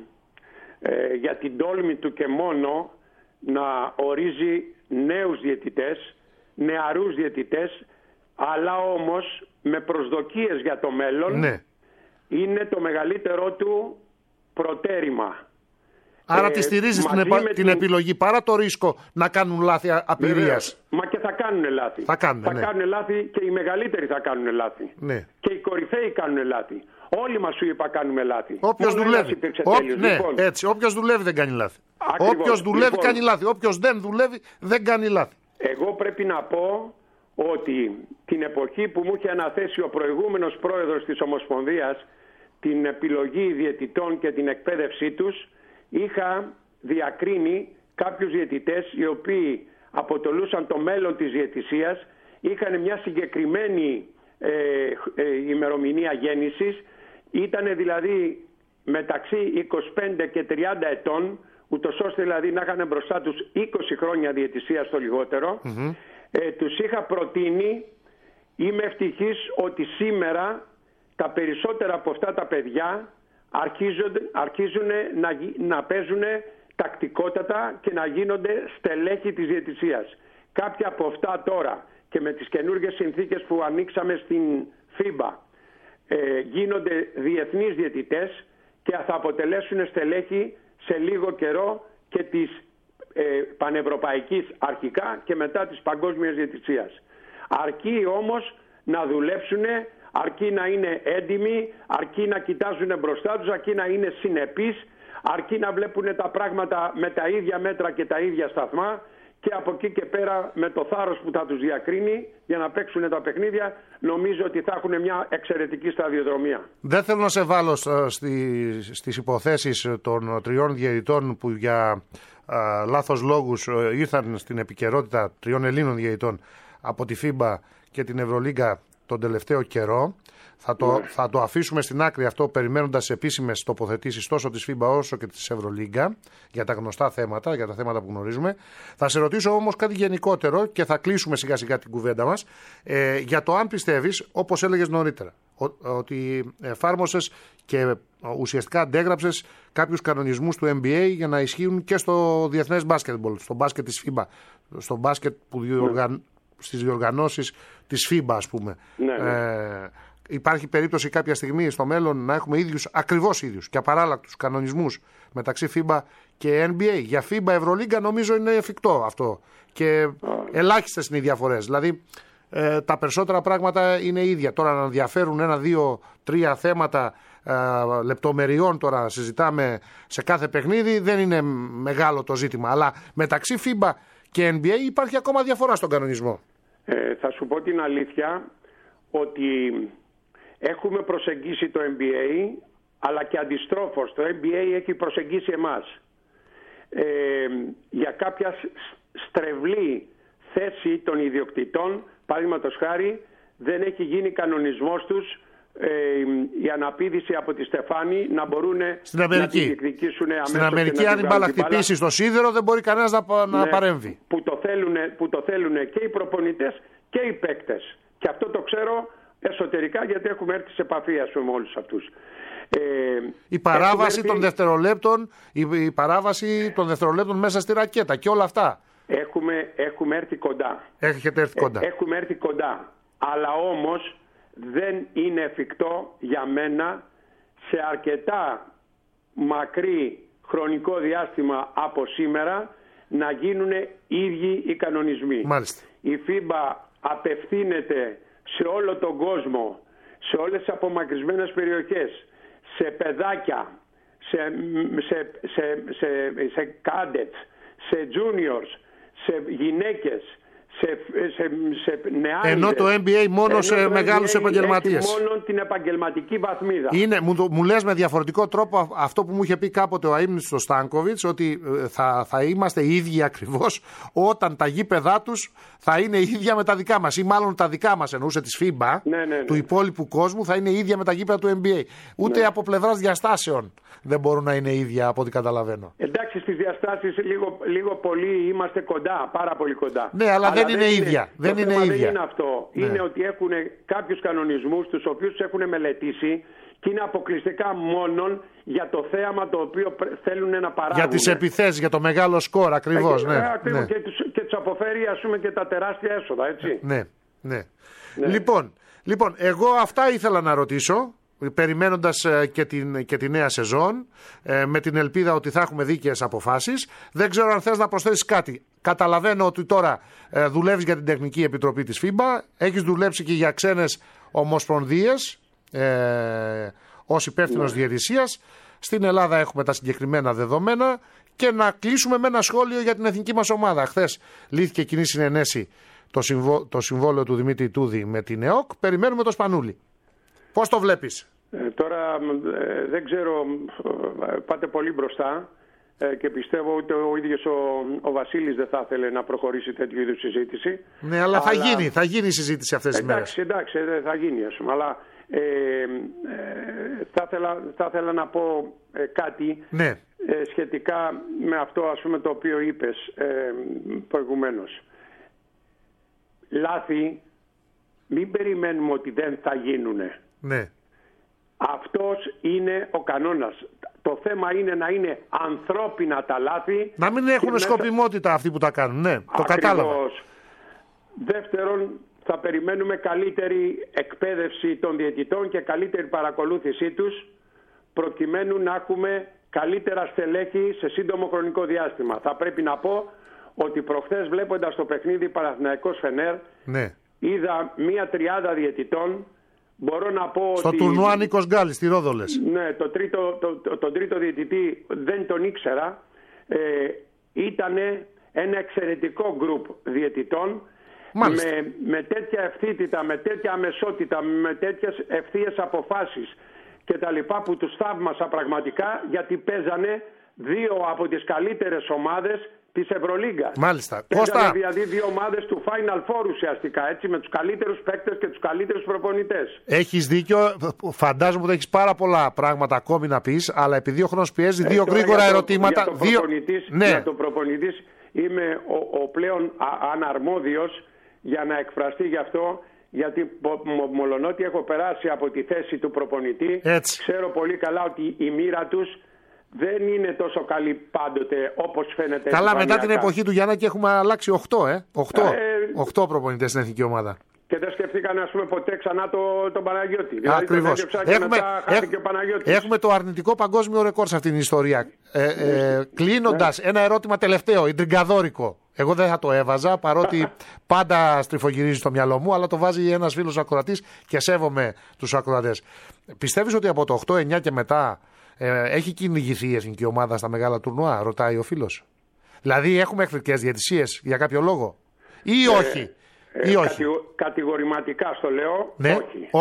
Speaker 5: ε, για την τόλμη του και μόνο να ορίζει νέους διαιτητές, νεαρούς διαιτητές, αλλά όμως με προσδοκίες για το μέλλον, ναι. Είναι το μεγαλύτερό του προτέρημα.
Speaker 4: Άρα ε, τη στηρίζεις την, επα... την, την επιλογή παρά το ρίσκο να κάνουν λάθη απειρίας?
Speaker 5: Μα και θα κάνουν λάθη.
Speaker 4: Θα κάνουν,
Speaker 5: θα
Speaker 4: ναι.
Speaker 5: κάνουν λάθη και οι μεγαλύτεροι θα κάνουν λάθη.
Speaker 4: Ναι.
Speaker 5: Και οι κορυφαίοι κάνουν λάθη. Όλοι μας σου είπα κάνουμε λάθη.
Speaker 4: Όποιος δουλεύει. Ό, ναι, λοιπόν. έτσι, όποιος δουλεύει δεν κάνει λάθη. Όποιος δουλεύει λοιπόν, κάνει λάθη. Όποιος δεν δουλεύει δεν κάνει λάθη.
Speaker 5: Εγώ πρέπει να πω ότι την εποχή που μου είχε αναθέσει ο προηγούμενος πρόεδρος της Ομοσπονδίας την επιλογή διαιτητών και την εκπαίδευσή τους, είχα διακρίνει κάποιους διαιτητές οι οποίοι αποτελούσαν το μέλλον της διαιτησίας, είχαν μια συγκεκριμένη ε, ε, ημερομηνία γέννησης, ήταν δηλαδή μεταξύ είκοσι πέντε και τριάντα ετών, ούτως ώστε δηλαδή να είχαν μπροστά τους είκοσι χρόνια διαιτησία στο λιγότερο. Mm-hmm. Ε, τους είχα προτείνει, είμαι ευτυχής ότι σήμερα τα περισσότερα από αυτά τα παιδιά αρχίζουν να, να παίζουν τακτικότατα και να γίνονται στελέχη της διαιτησίας. Κάποια από αυτά τώρα και με τις καινούργιες συνθήκες που ανοίξαμε στην Φίμπα ε, γίνονται διεθνείς διαιτητές και θα αποτελέσουν στελέχη σε λίγο καιρό και της ε, πανευρωπαϊκής αρχικά και μετά της παγκόσμιας διαιτησίας. Αρκεί όμως να δουλέψουν, αρκεί να είναι έντιμοι, αρκεί να κοιτάζουν μπροστά τους, αρκεί να είναι συνεπείς, αρκεί να βλέπουν τα πράγματα με τα ίδια μέτρα και τα ίδια σταθμά και από εκεί και πέρα με το θάρρος που θα τους διακρίνει για να παίξουν τα παιχνίδια, νομίζω ότι θα έχουν μια εξαιρετική σταδιοδρομία.
Speaker 4: Δεν θέλω να σε βάλω στις, στις υποθέσεις των τριών διαιτητών που για α, λάθος λόγους ήρθαν στην επικαιρότητα, τριών Ελλήνων διαιτητών από τη Φίμπα και την Ευρωλίγκα τον τελευταίο καιρό. Θα το, ναι. θα το αφήσουμε στην άκρη αυτό, περιμένοντας επίσημες τοποθετήσεις τόσο της Φίμπα όσο και της Ευρωλίγκα για τα γνωστά θέματα, για τα θέματα που γνωρίζουμε. Θα σε ρωτήσω όμως κάτι γενικότερο και θα κλείσουμε σιγά σιγά την κουβέντα μας ε, για το αν πιστεύεις, όπως έλεγες νωρίτερα, ο, ότι εφάρμοσες και ουσιαστικά αντέγραψες κάποιους κανονισμούς του N B A για να ισχύουν και στο διεθνές μπάσκετμπολ, στο μπάσκετ της Φίμπα, στο μπάσκετ που διοργαν... ναι. στις διοργανώσεις της Φίμπα, ας πούμε. Ναι, ναι. Ε, Υπάρχει περίπτωση κάποια στιγμή στο μέλλον να έχουμε ίδιους, ακριβώς ίδιους και απαράλλακτους κανονισμούς μεταξύ Φίμπα και N B A. Για Φίμπα Ευρωλίγκα νομίζω είναι εφικτό αυτό και ελάχιστες είναι οι διαφορές. Δηλαδή ε, τα περισσότερα πράγματα είναι ίδια. Τώρα να διαφέρουν ένα, δύο, τρία θέματα ε, λεπτομεριών τώρα συζητάμε σε κάθε παιχνίδι δεν είναι μεγάλο το ζήτημα. Αλλά μεταξύ Φίμπα και N B A υπάρχει ακόμα διαφορά στον κανονισμό.
Speaker 5: Ε, θα σου πω την αλήθεια ότι έχουμε προσεγγίσει το N B A, αλλά και αντιστρόφως το N B A έχει προσεγγίσει εμάς. Ε, για κάποια στρεβλή θέση των ιδιοκτητών, παραδείγματος χάρη, δεν έχει γίνει κανονισμός τους ε, η αναπήδηση από τη στεφάνη να μπορούν
Speaker 4: στην Αμερική.
Speaker 5: να τη διεκδικήσουν αμέσως.
Speaker 4: Στην Αμερική, αν η μπάλα χτυπήσει στο σίδερο, δεν μπορεί κανένας να, να
Speaker 5: ναι,
Speaker 4: παρέμβει.
Speaker 5: Που το θέλουν, που το θέλουν και οι προπονητές και οι παίκτες. Και αυτό το ξέρω εσωτερικά, γιατί έχουμε έρθει σε επαφή, ας πούμε, με όλους αυτούς. Ε,
Speaker 4: η παράβαση
Speaker 5: έρθει...
Speaker 4: των δευτερολέπτων, η, η παράβαση των δευτερολέπτων μέσα στη ρακέτα και όλα αυτά.
Speaker 5: Έχουμε, έχουμε έρθει κοντά.
Speaker 4: Έχετε έρθει κοντά.
Speaker 5: Ε, έχουμε έρθει κοντά. Αλλά όμως δεν είναι εφικτό για μένα σε αρκετά μακρύ χρονικό διάστημα από σήμερα να γίνουν ίδιοι οι κανονισμοί.
Speaker 4: Μάλιστα.
Speaker 5: Η φίμπα απευθύνεται σε όλο τον κόσμο, σε όλες τις απομακρυσμένες περιοχές, σε παιδάκια, σε, σε, σε, σε, σε cadets, σε juniors, σε γυναίκες, σε, σε, σε νεάνδρες.
Speaker 4: Ενώ το N B A μόνο ενώ σε μεγάλους επαγγελματίες.
Speaker 5: Έχει μόνο την επαγγελματική βαθμίδα.
Speaker 4: Είναι, μου, μου λες με διαφορετικό τρόπο αυτό που μου είχε πει κάποτε ο αείμνηστος στο Στάνκοβιτς, ότι θα, θα είμαστε οι ίδιοι ακριβώς όταν τα γήπεδά τους θα είναι ίδια με τα δικά μας, ή μάλλον τα δικά μας, εννοούσε της φίμπα,
Speaker 5: ναι, ναι, ναι.
Speaker 4: του υπόλοιπου κόσμου, θα είναι ίδια με τα γήπεδα του N B A. Ούτε ναι. από πλευράς διαστάσεων δεν μπορούν να είναι ίδια, από ό,τι καταλαβαίνω.
Speaker 5: Εντάξει, στις διαστάσεις λίγο, λίγο πολύ είμαστε κοντά, πάρα πολύ κοντά.
Speaker 4: Ναι, αλλά, αλλά δεν, δεν είναι ίδια.
Speaker 5: Δεν
Speaker 4: είναι,
Speaker 5: είναι,
Speaker 4: ίδια.
Speaker 5: Δεν είναι αυτό.
Speaker 4: Ναι.
Speaker 5: Είναι ότι έχουν κάποιους κανονισμούς τους οποίους τους έχουν μελετήσει και είναι αποκλειστικά μόνον για το θέαμα το οποίο θέλουν να παράγουν.
Speaker 4: Για τις επιθέσεις, για το μεγάλο σκορ, ακριβώς.
Speaker 5: Ε,
Speaker 4: ναι,
Speaker 5: ε, ακριβώς
Speaker 4: ναι.
Speaker 5: Και, τους, και τους αποφέρει, ας πούμε, και τα τεράστια έσοδα, έτσι.
Speaker 4: Ναι, ναι. ναι. Λοιπόν, λοιπόν, εγώ αυτά ήθελα να ρωτήσω, περιμένοντας ε, και, την, και τη νέα σεζόν, ε, με την ελπίδα ότι θα έχουμε δίκαιες αποφάσεις. Δεν ξέρω αν θες να προσθέσεις κάτι. Καταλαβαίνω ότι τώρα ε, δουλεύεις για την Τεχνική Επιτροπή της φίμπα, έχεις δουλέψει και για ξένες ομοσπονδίες ε, ως υπεύθυνος ναι. διαιτησίας. Στην Ελλάδα έχουμε τα συγκεκριμένα δεδομένα και να κλείσουμε με ένα σχόλιο για την εθνική μας ομάδα. Χθες λύθηκε κοινή συνενέση το, συμβό, το συμβόλαιο του Δημήτρη Τούδη με την ΕΟΚ. Περιμένουμε το Σπανούλι. Πώς το βλέπεις?
Speaker 5: Ε, τώρα ε, δεν ξέρω, ε, πάτε πολύ μπροστά ε, και πιστεύω ότι ο ίδιος ο, ο Βασίλης δεν θα ήθελε να προχωρήσει τέτοιου είδους συζήτηση.
Speaker 4: Ναι, αλλά, αλλά... θα γίνει, θα γίνει η συζήτηση αυτές τις
Speaker 5: εντάξει,
Speaker 4: μέρες.
Speaker 5: Εντάξει, θα γίνει, ας πούμε, αλλά ε, ε, θα, ήθελα, θα ήθελα να πω ε, κάτι
Speaker 4: ναι.
Speaker 5: ε, σχετικά με αυτό, ας πούμε, το οποίο είπες ε, προηγουμένως. Λάθη, μην περιμένουμε ότι δεν θα γίνουνε.
Speaker 4: Ναι.
Speaker 5: Αυτός είναι ο κανόνας. Το θέμα είναι να είναι ανθρώπινα τα λάθη.
Speaker 4: Να μην έχουν μέσα... σκοπιμότητα αυτοί που τα κάνουν. Ναι, το κατάλαβα.
Speaker 5: Δεύτερον, θα περιμένουμε καλύτερη εκπαίδευση των διαιτητών και καλύτερη παρακολούθησή τους, προκειμένου να έχουμε καλύτερα στελέχη σε σύντομο χρονικό διάστημα. Θα πρέπει να πω ότι προχθές, βλέποντας το παιχνίδι Παναθηναϊκός Φενέρ, ναι. είδα μία τριάδα διαιτητών. Μπορώ να πω
Speaker 4: στο
Speaker 5: ότι...
Speaker 4: τουρνουά Νίκος Γκάλης, στη Ρόδολες.
Speaker 5: Ναι, το τρίτο, το, το, τον τρίτο διαιτητή δεν τον ήξερα. Ε, ήτανε ένα εξαιρετικό γκρουπ διαιτητών με, με τέτοια ευθύτητα, με τέτοια αμεσότητα, με τέτοιες ευθείες αποφάσεις και τα λοιπά, που τους θαύμασα πραγματικά, γιατί παίζανε δύο από τις καλύτερες ομάδες της Ευρωλίγκας.
Speaker 4: Μάλιστα.
Speaker 5: Κώστα. Δηλαδή δύο ομάδες του Final Four ουσιαστικά, έτσι, με τους καλύτερους παίκτες και τους καλύτερους προπονητές.
Speaker 4: Έχεις δίκιο. Φαντάζομαι ότι έχεις πάρα πολλά πράγματα ακόμη να πεις, αλλά επειδή ο χρόνος πιέζει, δύο ε, γρήγορα
Speaker 5: για το,
Speaker 4: ερωτήματα.
Speaker 5: Για το
Speaker 4: δύο...
Speaker 5: προπονητής,
Speaker 4: ναι.
Speaker 5: για το προπονητής είμαι ο, ο πλέον αναρμόδιος για να εκφραστεί γι' αυτό, γιατί μολονότι έχω περάσει από τη θέση του προπονητή,
Speaker 4: έτσι.
Speaker 5: ξέρω πολύ καλά ότι η μοίρα τους δεν είναι τόσο καλή πάντοτε όπως φαίνεται.
Speaker 4: Καλά, μετά την εποχή του Γιάννακη έχουμε αλλάξει οκτώ, ε. οκτώ ε, προπονητές στην εθνική ομάδα.
Speaker 5: Και δεν σκεφτήκαν, ας πούμε, ποτέ ξανά τον το Παναγιώτη.
Speaker 4: Ακριβώς.
Speaker 5: Δηλαδή, έχουμε,
Speaker 4: έχ,
Speaker 5: και ο Παναγιώτης.
Speaker 4: έχουμε το αρνητικό παγκόσμιο ρεκόρ σε αυτήν την ιστορία. Ε, ε, κλείνοντας, ναι. ένα ερώτημα τελευταίο, ιντριγκαδόρικο. Εγώ δεν θα το έβαζα, παρότι πάντα στριφογυρίζει στο μυαλό μου, αλλά το βάζει ένας φίλος ακροατής και σέβομαι τους ακροατές. Πιστεύεις ότι από το οκτώ εννιά και μετά ε, έχει κυνηγηθεί η εθνική ομάδα στα μεγάλα τουρνουά, ρωτάει ο φίλος? Δηλαδή έχουμε εκρηκτικές διαιτησίες για κάποιο λόγο ή όχι?
Speaker 5: Ε,
Speaker 4: ή όχι.
Speaker 5: κατηγο, κατηγορηματικά στο λέω,
Speaker 4: ναι,
Speaker 5: όχι.
Speaker 4: όχι.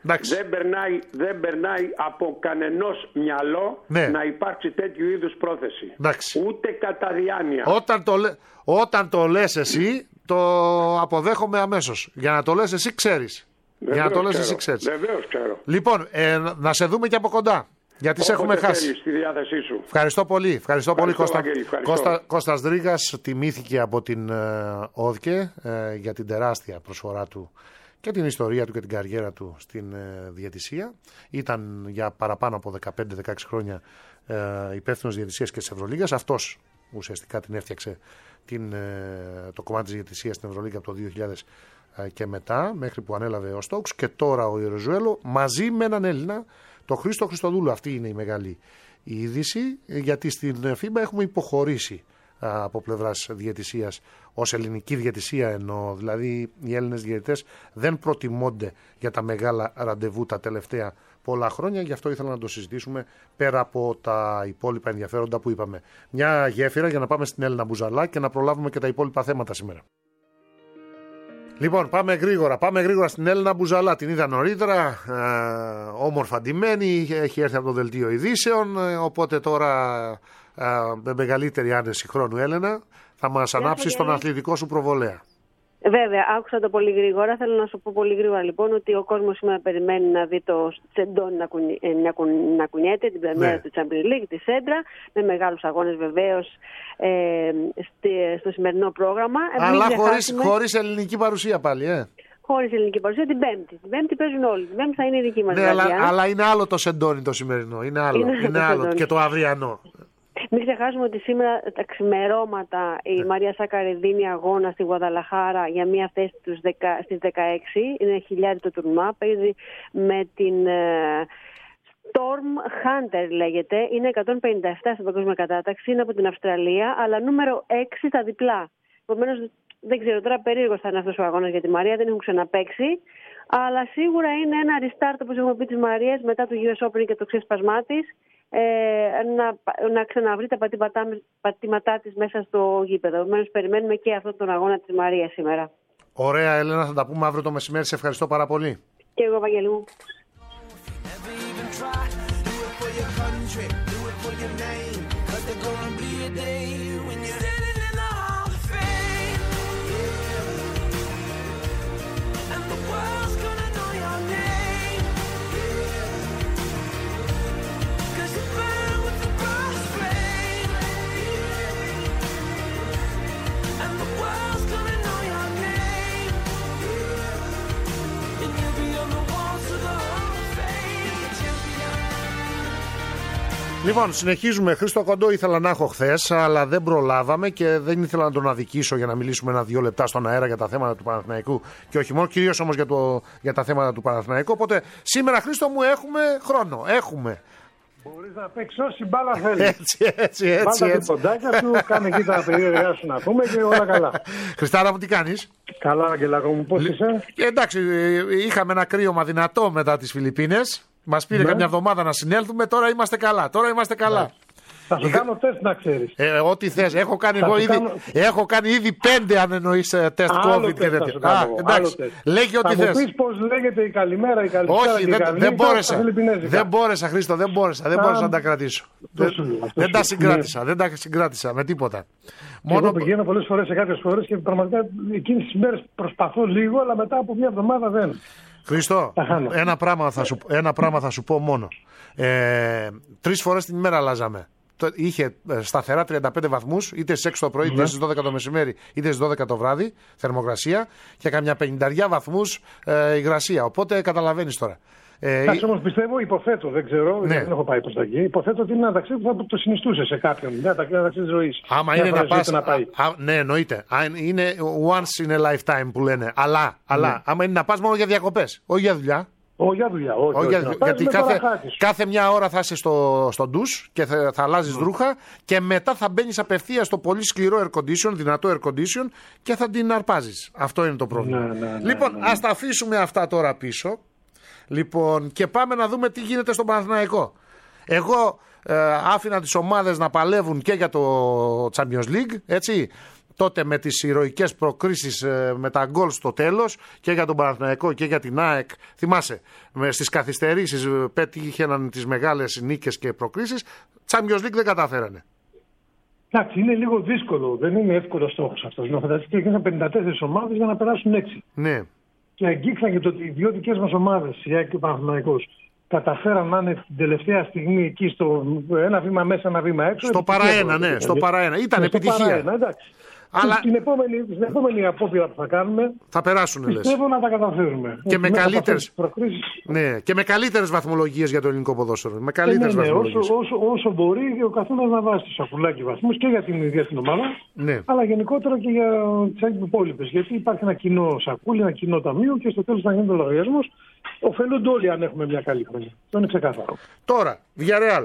Speaker 5: Δεν περνάει, δεν περνάει από κανενός μυαλό
Speaker 4: ναι.
Speaker 5: να υπάρξει τέτοιου είδους πρόθεση.
Speaker 4: Εντάξει.
Speaker 5: Ούτε κατά διάνοια.
Speaker 4: Όταν το, όταν το λες εσύ, το αποδέχομαι αμέσως. Για να το λες εσύ ξέρεις.
Speaker 5: Βεβαίως
Speaker 4: Για να το λες
Speaker 5: ξέρω.
Speaker 4: εσύ ξέρεις.
Speaker 5: Βεβαίως ξέρω.
Speaker 4: Λοιπόν, ε, να σε δούμε και από κοντά. Γιατί σε έχουμε χάσει.
Speaker 5: Θέλεις, στη διάθεσή σου.
Speaker 4: Ευχαριστώ πολύ. Ευχαριστώ,
Speaker 5: Ευχαριστώ,
Speaker 4: πολύ Κώστα.
Speaker 5: Βαγγέλη, ευχαριστώ.
Speaker 4: Κώστα, Κώστας Δρίγας τιμήθηκε από την ε, ΟΔΚΕ ε, για την τεράστια προσφορά του και την ιστορία του και την καριέρα του στην ε, διαιτησία. Ήταν για παραπάνω από δεκαπέντε δεκαέξι χρόνια ε, υπεύθυνος διαιτησίας και της Ευρωλίγας. Αυτός ουσιαστικά την έφτιαξε την, ε, το κομμάτι της διαιτησίας στην Ευρωλίγα από το δύο χιλιάδες και μετά, μέχρι που ανέλαβε ο Στόκς, και τώρα ο Ιεροζουέλο μαζί με έναν Έλληνα, τον Χρήστο Χριστοδούλου. Αυτή είναι η μεγάλη είδηση, γιατί στην φίμπα έχουμε υποχωρήσει α, από πλευράς διαιτησίας ως ελληνική διαιτησία, ενώ δηλαδή οι Έλληνες διαιτητές δεν προτιμώνται για τα μεγάλα ραντεβού τα τελευταία πολλά χρόνια. Γι' αυτό ήθελα να το συζητήσουμε πέρα από τα υπόλοιπα ενδιαφέροντα που είπαμε. Μια γέφυρα για να πάμε στην Έλληνα Μπουζαλά και να προλάβουμε και τα υπόλοιπα θέματα σήμερα. Λοιπόν, πάμε γρήγορα. Πάμε γρήγορα στην Έλληνα Μπουζαλά. Την είδα νωρίτερα. Ε, όμορφα ντυμένη. Έχει έρθει από το δελτίο ειδήσεων. Ε, οπότε τώρα ε, με μεγαλύτερη άνεση χρόνου, Έλενα, θα μας ανάψει στον αθλητικό σου προβολέα.
Speaker 6: Βέβαια, άκουσα το πολύ γρήγορα. Θέλω να σου πω πολύ γρήγορα λοιπόν ότι ο κόσμος σήμερα περιμένει να δει το Τσεντόν να, κουνι, να, κουνι, να κουνιέται, την πρεμιέρα ναι. του Champions League, τη Σέντρα, με μεγάλους αγώνες βεβαίως ε, στο σημερινό πρόγραμμα.
Speaker 4: Αλλά χωρίς, χωρίς ελληνική παρουσία πάλι, ε.
Speaker 6: Χωρίς ελληνική παρουσία την Πέμπτη. Την Πέμπτη παίζουν όλοι. Την Πέμπτη θα είναι η δική μας.
Speaker 4: Ναι, αλλά, αλλά είναι άλλο το Σεντόνι το σημερινό. Είναι άλλο, είναι είναι άλλο και το αυριανό.
Speaker 6: Μην ξεχάσουμε ότι σήμερα τα ξημερώματα η Μαρία Σάκαρη δίνει αγώνα στη Γουαδαλαχάρα για μια θέση στις δεκαέξι. Είναι χιλιάρι το τουρνουά. Παίζει με την Storm Hunter λέγεται. Είναι εκατόν πενήντα επτά στην παγκόσμια κατάταξη. Είναι από την Αυστραλία, αλλά νούμερο έξι στα διπλά. Επομένως δεν ξέρω τώρα, περίεργος θα είναι αυτός ο αγώνας για τη Μαρία. Δεν έχουν ξαναπαίξει. Αλλά σίγουρα είναι ένα restart, όπως έχουμε πει, της Μαρίας μετά το γιου ες Open και το ξέσπασμά της. Ε, να, να ξαναβρει τα πατήματά, πατήματά της μέσα στο γήπεδο. Επομένως περιμένουμε και αυτόν τον αγώνα της Μαρίας σήμερα.
Speaker 4: Ωραία, Έλενα, θα τα πούμε αύριο το μεσημέρι. Σε ευχαριστώ πάρα πολύ.
Speaker 6: Και εγώ, Βαγγέλη μου.
Speaker 4: Λοιπόν, συνεχίζουμε. Χρήστο Κοντό ήθελα να έχω χθες, αλλά δεν προλάβαμε και δεν ήθελα να τον αδικήσω για να μιλήσουμε ένα-δύο λεπτά στον αέρα για τα θέματα του Παναθηναϊκού και όχι μόνο, κυρίως όμως για, το, για τα θέματα του Παναθηναϊκού. Οπότε σήμερα, Χρήστο μου, έχουμε χρόνο. Έχουμε.
Speaker 7: Μπορείς να παίξεις όση μπάλα θέλεις.
Speaker 4: Έτσι, έτσι, έτσι.
Speaker 7: Πάντα την ποντάκια σου, κάνε εκεί τα περίεργα σου να πούμε και όλα καλά.
Speaker 4: Χριστάρα μου, τι κάνεις?
Speaker 7: Καλά, Αγγελάκο μου, πώς είσαι?
Speaker 4: Και εντάξει, είχαμε ένα κρύωμα δυνατό μετά τις Φιλιππίνες. Μας πήρε ναι. καμιά εβδομάδα να συνέλθουμε, τώρα είμαστε καλά. Τώρα είμαστε καλά. Ναι.
Speaker 7: Θα σου κάνω τεστ να ξέρεις.
Speaker 4: Ε, ό,τι θες. Έχω κάνει, εγώ ήδη, κάνω... έχω κάνει ήδη πέντε αν εννοείς τεστ COVID και τέτοια. Α, εντάξει. Λέγε ό,τι θες.
Speaker 7: Θα μου πεις πώς λέγεται η καλημέρα, η καλησπέρα.
Speaker 4: Όχι,
Speaker 7: και
Speaker 4: δεν,
Speaker 7: η
Speaker 4: δεν μπόρεσα. Δεν μπόρεσα, Χρήστο, δεν μπόρεσα. Δεν μπόρεσα να τα κρατήσω. Δεν τα συγκράτησα. Δεν τα συγκράτησα με τίποτα.
Speaker 7: Εγώ πηγαίνω πολλές φορές σε κάποιες φορές και πραγματικά εκείνες τις μέρες προσπαθώ λίγο, αλλά μετά από μια εβδομάδα δεν.
Speaker 4: Χρήστο, ένα πράγμα, θα σου, ένα πράγμα θα σου πω μόνο. Ε, τρεις φορές την ημέρα αλλάζαμε. Είχε σταθερά τριάντα πέντε βαθμούς, είτε στις έξι το πρωί, είτε στις δώδεκα το μεσημέρι, είτε στις δώδεκα το βράδυ, θερμοκρασία, και καμιά πενήντα βαθμούς ε, υγρασία. Οπότε καταλαβαίνεις τώρα.
Speaker 7: Εντάξει, όμως πιστεύω, υποθέτω, δεν ξέρω, ναι. δεν έχω πάει προς τα εκεί. Υποθέτω ότι είναι ένα ταξίδι που θα το συνιστούσε σε κάποιον. Μια ταξίδι της ζωής.
Speaker 4: Άμα είναι να πας. Να πάει. Α, α, ναι, εννοείται. Είναι once in a lifetime που λένε. Αλλά, αλλά ναι. άμα είναι να πας μόνο για διακοπές, όχι για δουλειά.
Speaker 7: Όχι για δουλειά, όχι. όχι, όχι
Speaker 4: γιατί κάθε, κάθε μια ώρα θα είσαι στο, στο ντους και θα, θα αλλάζεις mm. ρούχα και μετά θα μπαίνεις απευθείας στο πολύ σκληρό air condition, δυνατό air condition, και θα την αρπάζεις. Αυτό είναι το πρόβλημα. Ναι, ναι, ναι, λοιπόν, ναι, ναι. ας τα αφήσουμε αυτά τώρα πίσω. Λοιπόν, και πάμε να δούμε τι γίνεται στον Παναθηναϊκό. Εγώ ε, άφηνα τις ομάδες να παλεύουν και για το Champions League, έτσι. τότε με τις ηρωικές προκρίσεις με τα γκολ στο τέλος και για τον Παναθηναϊκό και για την ΑΕΚ. Θυμάσαι, στις καθυστερήσεις πέτυχαν τις μεγάλες νίκες και προκρίσεις. Champions League δεν καταφέρανε.
Speaker 7: Εντάξει, είναι λίγο δύσκολο. Δεν είναι εύκολο στόχος αυτός. Να φανταστείτε ότι έγιναν πενήντα τέσσερις ομάδες για να περάσουν έξι.
Speaker 4: Ναι.
Speaker 7: Και αγγίξαν και το ότι οι δύο δικές μας ομάδες, η ΑΕΚ και ο Παναθηναϊκός, καταφέραν να είναι την τελευταία στιγμή εκεί στο ένα βήμα μέσα, ένα βήμα έξω.
Speaker 4: Στο παραένα, ναι, στο παραένα. Ήταν επιτυχία.
Speaker 7: Παραένα, εντάξει. Αλλά στην επόμενη, στην επόμενη απόπειρα που θα κάνουμε,
Speaker 4: θα περάσουν, λες.
Speaker 7: Πιστεύω να τα καταφέρουμε.
Speaker 4: Και με, καλύτερες, ναι, και με καλύτερες βαθμολογίες για το ελληνικό ποδόσφαιρο. Με καλύτερες
Speaker 7: ναι, ναι,
Speaker 4: βαθμολογίες.
Speaker 7: Όσο, όσο, όσο μπορεί ο καθένας να βάζει το σακουλάκι βαθμούς και για την ίδια την ομάδα,
Speaker 4: ναι. αλλά
Speaker 7: γενικότερα και για τις υπόλοιπες. Γιατί υπάρχει ένα κοινό σακούλι, ένα κοινό ταμείο και στο τέλος θα γίνει ο λογαριασμός. Οφελούνται όλοι αν έχουμε μια καλή χρονιά. Αυτό είναι ξεκάθαρο.
Speaker 4: Τώρα, Villarreal.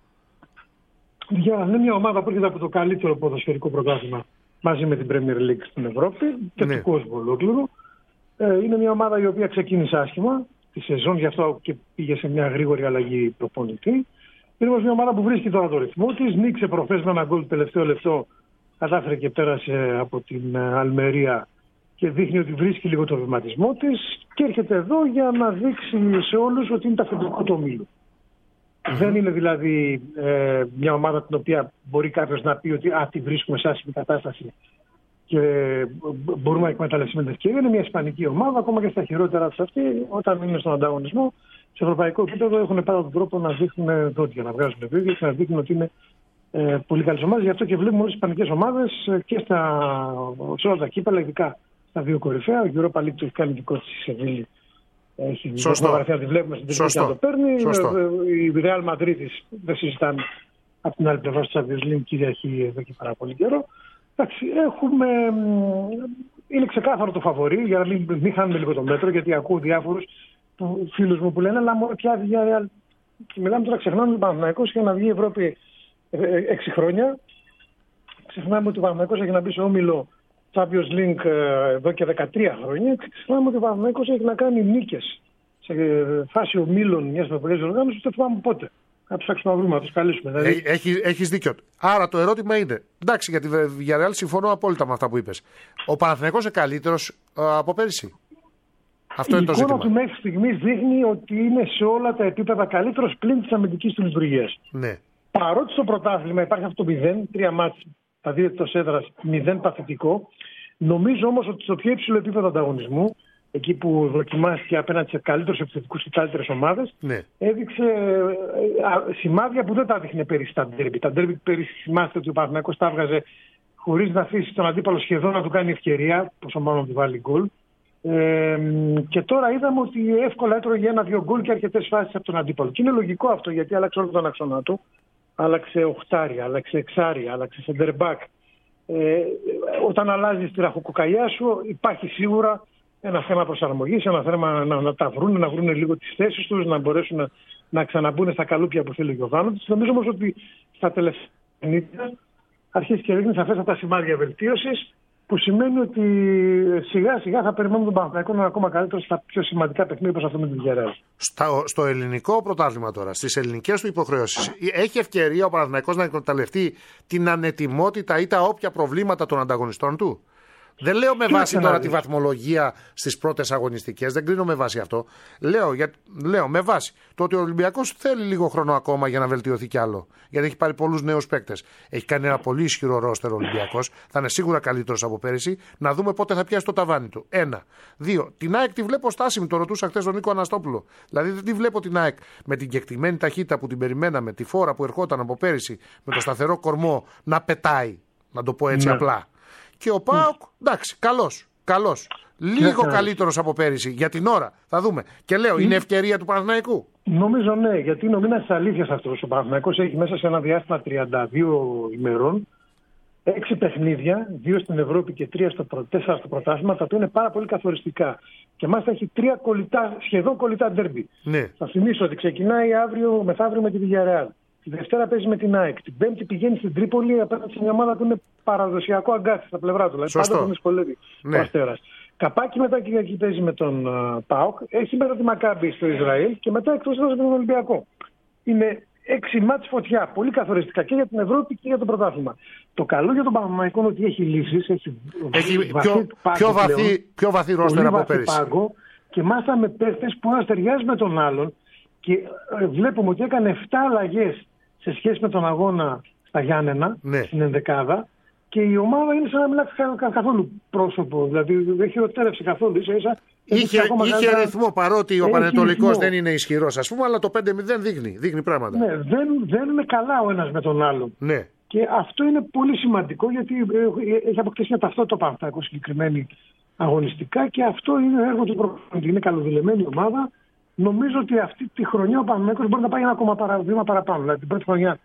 Speaker 7: Είναι μια ομάδα που έρχεται από το καλύτερο ποδοσφαιρικό πρωτάθλημα μαζί με την Premier League στην Ευρώπη και
Speaker 4: ναι.
Speaker 7: του κόσμου ολόκληρο. Ε, είναι μια ομάδα η οποία ξεκίνησε άσχημα τη σεζόν, γι' αυτό και πήγε σε μια γρήγορη αλλαγή προπονητή. Είναι όμως μια ομάδα που βρίσκει τώρα το ρυθμό της. Νίκησε προχθές με ένα γκολ το τελευταίο λεπτό, κατάφερε και πέρασε από την Αλμερία και δείχνει ότι βρίσκει λίγο το βηματισμό της και έρχεται εδώ για να δείξει σε όλους ότι είναι τα αφεντικό του ομίλου. Δεν είναι δηλαδή ε, μια ομάδα την οποία μπορεί κάποιος να πει ότι α, τη βρίσκουμε σε άσχημη κατάσταση και μπορούμε να εκμεταλλευτούμε την ευκαιρία. Είναι μια ισπανική ομάδα, ακόμα και στα χειρότερα της αυτή, όταν είναι στον ανταγωνισμό, σε ευρωπαϊκό επίπεδο έχουν πάρα τον τρόπο να δείχνουν δόντια, να βγάζουν βίντεο και να δείχνουν ότι είναι ε, πολύ καλές ομάδες. Γι' αυτό και βλέπουμε όλες τις ισπανικές ομάδες και στα, σε όλα τα κύπελα, ειδικά στα δύο κορυφαία. Η Europa League το έχει κάνει δικό της η Σεβίλη. Έχει φωτογραφία, τη βλέπουμε στην τηλεόραση να το παίρνει. Η Real Madrid δεν συζητάμε από την άλλη πλευρά του Champions League κυριαρχεί εδώ και πάρα πολύ καιρό. Εντάξει, έχουμε... είναι ξεκάθαρο το φαβορί, για να μην, μην χάνουμε λίγο το μέτρο, γιατί ακούω διάφορους φίλους μου που λένε αλλά μόνο πια η Real. Και μιλάμε τώρα, ξεχνάμε ότι ο Παναθηναϊκός είχε να βγει η Ευρώπη έξι χρόνια. Ξεχνάμε ότι ο Παναθηναϊκός έχει να μπει σε όμιλο Champions League εδώ και δεκατρία χρόνια. Ξεχνάμε ότι ο Παναθηναϊκός έχει να κάνει νίκες σε φάση ομίλων μιας ευρωπαϊκής οργάνωσης. Δεν θυμάμαι πότε. Να ψάξουμε να βρούμε, να τους καλήσουμε. Δηλαδή...
Speaker 4: Έχει, έχεις δίκιο. Άρα το ερώτημα είναι, εντάξει, για τη Villarreal συμφωνώ απόλυτα με αυτά που είπες. Ο Παναθηναϊκός είναι καλύτερος από πέρυσι. Αυτό
Speaker 7: η
Speaker 4: είναι το ζήτημα.
Speaker 7: Η εικόνα του μέχρι στιγμής δείχνει ότι είναι σε όλα τα επίπεδα καλύτερος πλην της αμυντικής του λειτουργίας.
Speaker 4: Ναι.
Speaker 7: Παρότι στο πρωτάθλημα υπάρχει αυτό το μηδέν, τρία μάτς, τα δύο εκτός έδρας, μηδέν παθητικό. Νομίζω όμως ότι στο πιο υψηλό επίπεδο ανταγωνισμού, εκεί που δοκιμάστηκε απέναντι σε καλύτερους επιθετικούς και καλύτερες ομάδες,
Speaker 4: ναι.
Speaker 7: έδειξε ε, σημάδια που δεν τα δείχνε πέρυσι τα ντέρμπι. Τα ντέρμπι πέρυσι θυμάστε ότι ο Παναθηναϊκός τα έβγαζε χωρίς να αφήσει τον αντίπαλο σχεδόν να του κάνει ευκαιρία, πόσο μάλλον να του βάλει γκολ. Ε, και τώρα είδαμε ότι εύκολα έτρωγε ένα-δύο γκολ και αρκετές φάσεις από τον αντίπαλο. Και είναι λογικό αυτό, γιατί άλλαξε όλο τον άξονα του. Άλλαξε οχτάρια, άλλαξε εξάρια, άλλαξε σεντερμπακ. Ε, όταν αλλάζει τη ραχοκοκαλιά σου, υπάρχει σίγουρα ένα θέμα προσαρμογής, ένα θέμα να, να τα βρουν, να βρουν λίγο τις θέσεις τους, να μπορέσουν να, να ξαναμπούν στα καλούπια που θέλει ο Γιωβάνοβιτς. Νομίζω όμως ότι στα τελευταία παιχνίδια αρχίζει και δείχνει σαφέστατα σημάδια βελτίωσης, που σημαίνει ότι σιγά σιγά θα περιμένουμε τον Παναθηναϊκό να είναι ακόμα καλύτερο στα πιο σημαντικά παιχνίδια όπως αυτό με την Villarreal.
Speaker 4: Στο, στο ελληνικό πρωτάθλημα τώρα, στις ελληνικές του υποχρεώσεις, έχει ευκαιρία ο Παναθηναϊκός να εκμεταλλευτεί την ανετοιμότητα ή τα όποια προβλήματα των ανταγωνιστών του? Δεν λέω με βάση τώρα τη βαθμολογία στις πρώτες αγωνιστικές, δεν κρίνω με βάση αυτό. Λέω, για, λέω με βάση το ότι ο Ολυμπιακός θέλει λίγο χρόνο ακόμα για να βελτιωθεί κι άλλο. Γιατί έχει πάρει πολλούς νέους παίκτες. Έχει κάνει ένα πολύ ισχυρό ρόστερ ο Ολυμπιακός. Θα είναι σίγουρα καλύτερος από πέρυσι. Να δούμε πότε θα πιάσει το ταβάνι του. Ένα. Δύο. Την ΑΕΚ τη βλέπω στάσιμη. Το ρωτούσα χθες τον Νίκο Αναστόπουλο. Δηλαδή δεν τη βλέπω την ΑΕΚ με την κεκτημένη ταχύτητα που την περιμέναμε, τη φόρα που ερχόταν από πέρυσι, με το σταθερό κορμό να πετάει. Να το πω έτσι ναι. απλά. Και ο ΠΑΟΚ, εντάξει, καλός, καλός. Λίγο καλύτερος από πέρυσι για την ώρα. Θα δούμε. Και λέω, είναι ευκαιρία του Παναθηναϊκού.
Speaker 7: Νομίζω ναι, γιατί νομίζω είναι αλήθεια αυτό. Ο Παναθηναϊκός έχει μέσα σε ένα διάστημα τριάντα δύο ημερών έξι παιχνίδια, δύο στην Ευρώπη και τρία στο, τέσσερα στο πρωτάθλημα, τα οποία είναι πάρα πολύ καθοριστικά. Και μάλιστα έχει τρία κολλητά, σχεδόν κολλητά ντέρμπι.
Speaker 4: Ναι.
Speaker 7: Θα θυμίσω ότι ξεκινάει αύριο μεθαύριο με τη Villarreal. Τη Δευτέρα παίζει με την ΑΕΚ. Την Πέμπτη πηγαίνει στην Τρίπολη απέναντι σε μια ομάδα που είναι παραδοσιακό αγκάθι στα πλευρά του. Δηλαδή πάντα τον δυσκολεύει ναι. ο Αστέρας. Καπάκι μετά και εκεί παίζει με τον uh, ΠΑΟΚ. Έχει μετά τη Μακάμπη στο Ισραήλ και μετά εκτός έδρας με τον Ολυμπιακό. Είναι έξι μάτς φωτιά. Πολύ καθοριστικά και για την Ευρώπη και για το πρωτάθλημα. Το καλό για τον Παναθηναϊκό είναι ότι έχει λύσεις. Έχει,
Speaker 4: έχει πιο, πιο, βαθύ, πιο βαθύ ρόστερ από πέρυσι. Πάγκο,
Speaker 7: και μάλιστα με παίχτες που ένας ταιριάζει με τον άλλον. Και βλέπουμε ότι έκανε επτά αλλαγές σε σχέση με τον αγώνα στα Γιάννενα, ναι. στην ενδεκάδα. Και η ομάδα είναι σαν να μην έχει καθόλου πρόσωπο. Δηλαδή δεν χειροτέρευσε καθόλου. Ίσα, ίσα,
Speaker 4: είχε είχε καλά... ρυθμό, παρότι ο Πανετολικός δεν είναι ισχυρός, ας πούμε, αλλά το πέντε μηδέν δείχνει, δείχνει πράγματα.
Speaker 7: Ναι, δεν, δεν είναι καλά ο ένας με τον άλλον.
Speaker 4: Ναι.
Speaker 7: Και αυτό είναι πολύ σημαντικό, γιατί έχει αποκτήσει μια ταυτότητα Παναθηναϊκός συγκεκριμένη αγωνιστικά, και αυτό είναι έργο του προπονητή. Είναι καλοδηλεμένη ομάδα. Νομίζω ότι αυτή τη χρονιά ο Παναθηναϊκός μπορεί να πάει ένα ακόμα παρα, βήμα παραπάνω. Δηλαδή την πρώτη χρονιά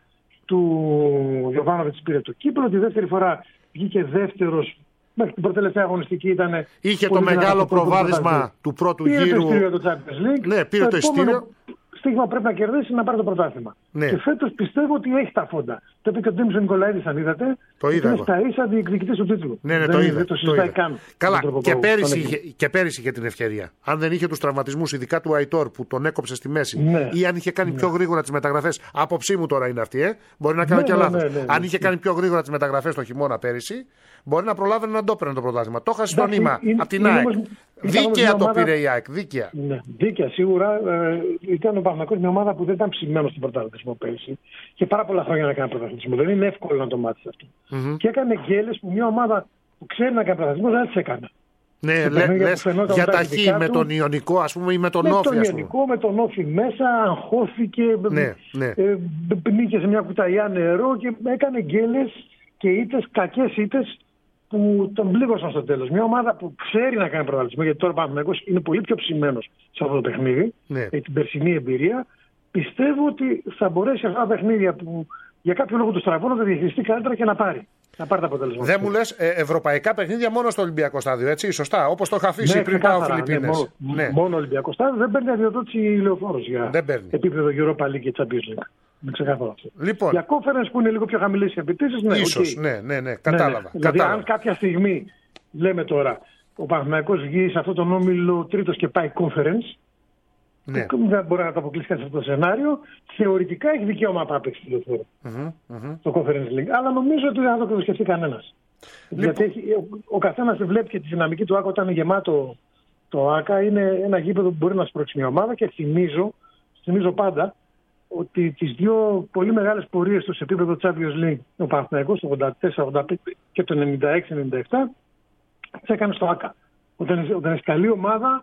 Speaker 7: του Γιοβάνοβιτς πήρε το κύπελλο, τη δεύτερη φορά βγήκε δεύτερος. Μέχρι την προτελευταία αγωνιστική ήταν.
Speaker 4: Είχε το μεγάλο προβάδισμα του πρώτου
Speaker 7: πήρε
Speaker 4: γύρου.
Speaker 7: Πήρε το ειστήριο του Champions League.
Speaker 4: Ναι, πήρε το, το ειστήριο.
Speaker 7: Στίγμα πρέπει να κερδίσει να πάρει το πρωτάθλημα. Ναι. Και φέτος πιστεύω ότι έχει τα φόντα. Το είπε και ο Ντέμις Νικολαίδης, αν είδατε.
Speaker 4: Το είδα.
Speaker 7: Είναι στα ίσα διεκδικητής του τίτλου.
Speaker 4: Ναι, ναι,
Speaker 7: δεν
Speaker 4: το είδα.
Speaker 7: Το συζητάει καν.
Speaker 4: Καλά, και πέρυσι, είχε, και πέρυσι είχε την ευκαιρία. Αν δεν είχε τους τραυματισμούς, ειδικά του Αϊτόρ που τον έκοψε στη μέση, ναι. ή αν είχε κάνει ναι. πιο γρήγορα τις μεταγραφές. Άποψή μου τώρα είναι αυτή, ε. Μπορεί να κάνω ναι, και
Speaker 7: ναι,
Speaker 4: λάθος.
Speaker 7: Ναι, ναι, ναι,
Speaker 4: αν
Speaker 7: ναι.
Speaker 4: είχε κάνει πιο γρήγορα τις μεταγραφές το χειμώνα πέρυσι, μπορεί να προλάβαινε να το έπαιρνε το πρωτάθλημα. Το έχασε στο νήμα από την ΑΕΚ. Δίκαια το πήρε η ΑΕΚ. Δίκαια.
Speaker 7: Ναι, δίκαια σίγουρα. Ε, ήταν ο Παναθηναϊκός μια ομάδα που δεν ήταν ψημένο στον πρωταθλητισμό πέρυσι. Και πάρα πολλά χρόνια να κάνει πρωταθλητισμό. Δεν είναι εύκολο να το μάθει αυτό. Mm-hmm. Και έκανε γκέλες που μια ομάδα που ξέρει να κάνει πρωταθλητισμό δεν τις έκανε.
Speaker 4: Ναι, λε, λες για τα χ με τον Ιωνικό, ας πούμε, ή με τον Όφη.
Speaker 7: Με τον Ιωνικό, με τον Όφη μέσα, αγχώθηκε,
Speaker 4: ναι, ναι.
Speaker 7: Ε, πνίκε σε μια κουταλιά νερό και έκανε γκέλες και ήττες, κακές ήττες, που τον πλήγωσαν στο τέλος. Μια ομάδα που ξέρει να κάνει πρωταθλητισμό, γιατί τώρα ο Παναθηναϊκός είναι πολύ πιο ψημένος σε αυτό το παιχνίδι, ναι. με την περσινή εμπειρία. Πιστεύω ότι θα μπορέσει αυτά τα παιχνίδια που για κάποιο λόγο του στραβώνουν να διαχειριστεί καλύτερα και να πάρει. Να πάρει τα αποτελέσματα.
Speaker 4: Δεν μου λες ε, ευρωπαϊκά παιχνίδια μόνο στο Ολυμπιακό στάδιο, έτσι, σωστά. Όπως το είχα αφήσει ναι, πριν πάω Φιλιππίνες.
Speaker 7: Ναι, μόνο, ναι. μόνο Ολυμπιακό στάδιο. Δεν παίρνει αδειοδότηση Λεωφόρος για επίπεδο Europa League και Champions League. Είναι ξεκάθαρο αυτό.
Speaker 4: Λοιπόν,
Speaker 7: για conference που είναι λίγο πιο χαμηλές οι απαιτήσεις, ναι.
Speaker 4: Ίσως,
Speaker 7: okay.
Speaker 4: ναι, ναι, ναι, κατάλαβα. Ναι, ναι.
Speaker 7: Δηλαδή,
Speaker 4: κατάλαβα.
Speaker 7: αν κάποια στιγμή, λέμε τώρα, ο Παναθηναϊκός βγει σε αυτόν τον όμιλο τρίτος και πάει conference. Ναι. Δεν μπορεί να το αποκλείσει σε αυτό το σενάριο. Θεωρητικά έχει δικαίωμα να παίξει τηλεφόρο mm-hmm, mm-hmm. στο Conference League. Αλλά νομίζω ότι δεν θα το σκεφτεί κανένας. Λοιπόν. Γιατί έχει, ο, ο καθένας βλέπει και τη δυναμική του ΆΚΑ όταν είναι γεμάτο το ΆΚΑ. Είναι ένα γήπεδο που μπορεί να σπρώξει μια ομάδα και θυμίζω, θυμίζω πάντα ότι τις δύο πολύ μεγάλες πορείες του σε επίπεδο Champions League, ο Παναθηναϊκός το ογδόντα τέσσερα ογδόντα πέντε και το ενενήντα έξι ενενήντα επτά, τις έκανε στο ΆΚΑ. Όταν, όταν έχει καλή ομάδα,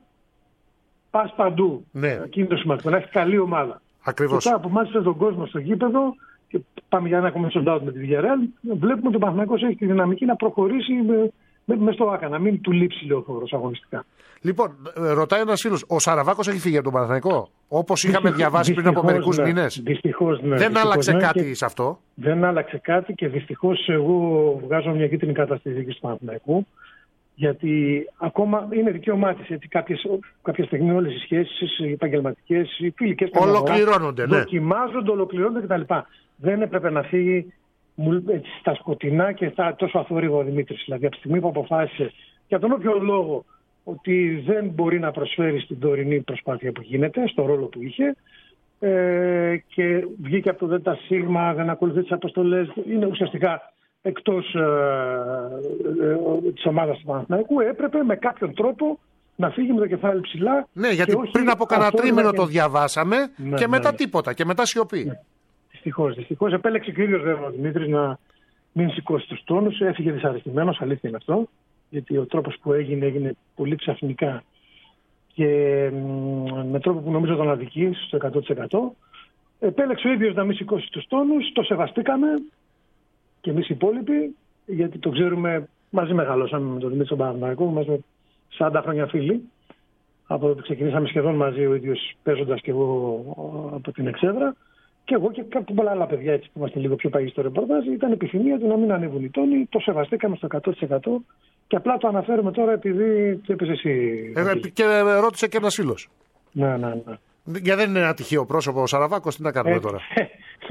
Speaker 7: πας παντού.
Speaker 4: Ναι.
Speaker 7: Εκείνη είναι το σημαντικό. Να έχει καλή ομάδα.
Speaker 4: Ακριβώς.
Speaker 7: Και τώρα που μάλιστα τον κόσμο στο γήπεδο και πάμε για ένα ακόμα sold out με τη Villarreal, βλέπουμε ότι ο Παναθηναϊκός έχει τη δυναμική να προχωρήσει με, με, με στο ΆΚΑ, να μην του λείψει Λεωφόρος αγωνιστικά.
Speaker 4: Λοιπόν, ρωτάει ένας φίλος, ο Σαραβάκος έχει φύγει από τον Παναθηναϊκό, όπως είχαμε διαβάσει πριν από μερικούς
Speaker 7: ναι.
Speaker 4: μήνες.
Speaker 7: Δυστυχώς, ναι.
Speaker 4: Δεν
Speaker 7: δυστυχώς,
Speaker 4: άλλαξε
Speaker 7: ναι,
Speaker 4: κάτι σε αυτό.
Speaker 7: Δεν άλλαξε κάτι και δυστυχώς εγώ βγάζω μια κίτρινη κάρτα στη δίκη του Παναθηναϊκού. Γιατί ακόμα είναι δικαίωμά της. Γιατί κάποιες, κάποια στιγμή όλες οι σχέσεις, οι επαγγελματικές, οι φιλικές
Speaker 4: ολοκληρώνονται, ναι.
Speaker 7: Δοκιμάζονται, ολοκληρώνονται κτλ. Δεν έπρεπε να φύγει έτσι, στα σκοτεινά και στα, τόσο αθόρυβο ο Δημήτρης. Δηλαδή από τη στιγμή που αποφάσισε για τον όποιο λόγο ότι δεν μπορεί να προσφέρει στην τωρινή προσπάθεια που γίνεται, στο ρόλο που είχε, ε, και βγήκε από το ΔΣ, δεν ακολουθεί τις αποστολές, είναι ουσιαστικά εκτός ε, ε, της ομάδας του Παναθηναϊκού, έπρεπε με κάποιον τρόπο να φύγει με το κεφάλι ψηλά.
Speaker 4: Ναι, γιατί
Speaker 7: όχι
Speaker 4: πριν από κανένα τρίμηνο
Speaker 7: και...
Speaker 4: το διαβάσαμε ναι, και μετά ναι, ναι. τίποτα και μετά σιωπή.
Speaker 7: Ναι. Δυστυχώς, δυστυχώς επέλεξε κυρίως βέβαια ο Δημήτρης να μην σηκώσει τους τόνους, έφυγε δυσαρεστημένος, αλήθεια είναι αυτό, γιατί ο τρόπος που έγινε έγινε πολύ ξαφνικά και με τρόπο που νομίζω τον αδικεί στο εκατό τοις εκατό. Επέλεξε ο ίδιος να μην σηκώσει τους τόνους, το σεβαστήκαμε και εμείς οι υπόλοιποι, γιατί το ξέρουμε, μαζί μεγαλώσαμε με τον Δημήτρη τον Παναθηναϊκό, είμαστε σαράντα χρόνια φίλοι. Από ότι ξεκινήσαμε σχεδόν μαζί, ο ίδιος παίζοντας και εγώ από την Εξέδρα. Και εγώ και κάποια πολλά άλλα παιδιά έτσι, που είμαστε λίγο πιο παγιοί στο ρεπορτάζ, ήταν επιθυμία του να μην ανέβουν οι τόνοι. Το σεβαστήκαμε στο εκατό τοις εκατό και απλά το αναφέρουμε τώρα επειδή το είπες εσύ.
Speaker 4: Ε, και ρώτησε και ένας φίλος.
Speaker 7: Ναι, ναι, ναι.
Speaker 4: Για δεν είναι ένα τυχαίο πρόσωπο ο Σαραβάκος, τι να κάνουμε
Speaker 7: ε,
Speaker 4: τώρα.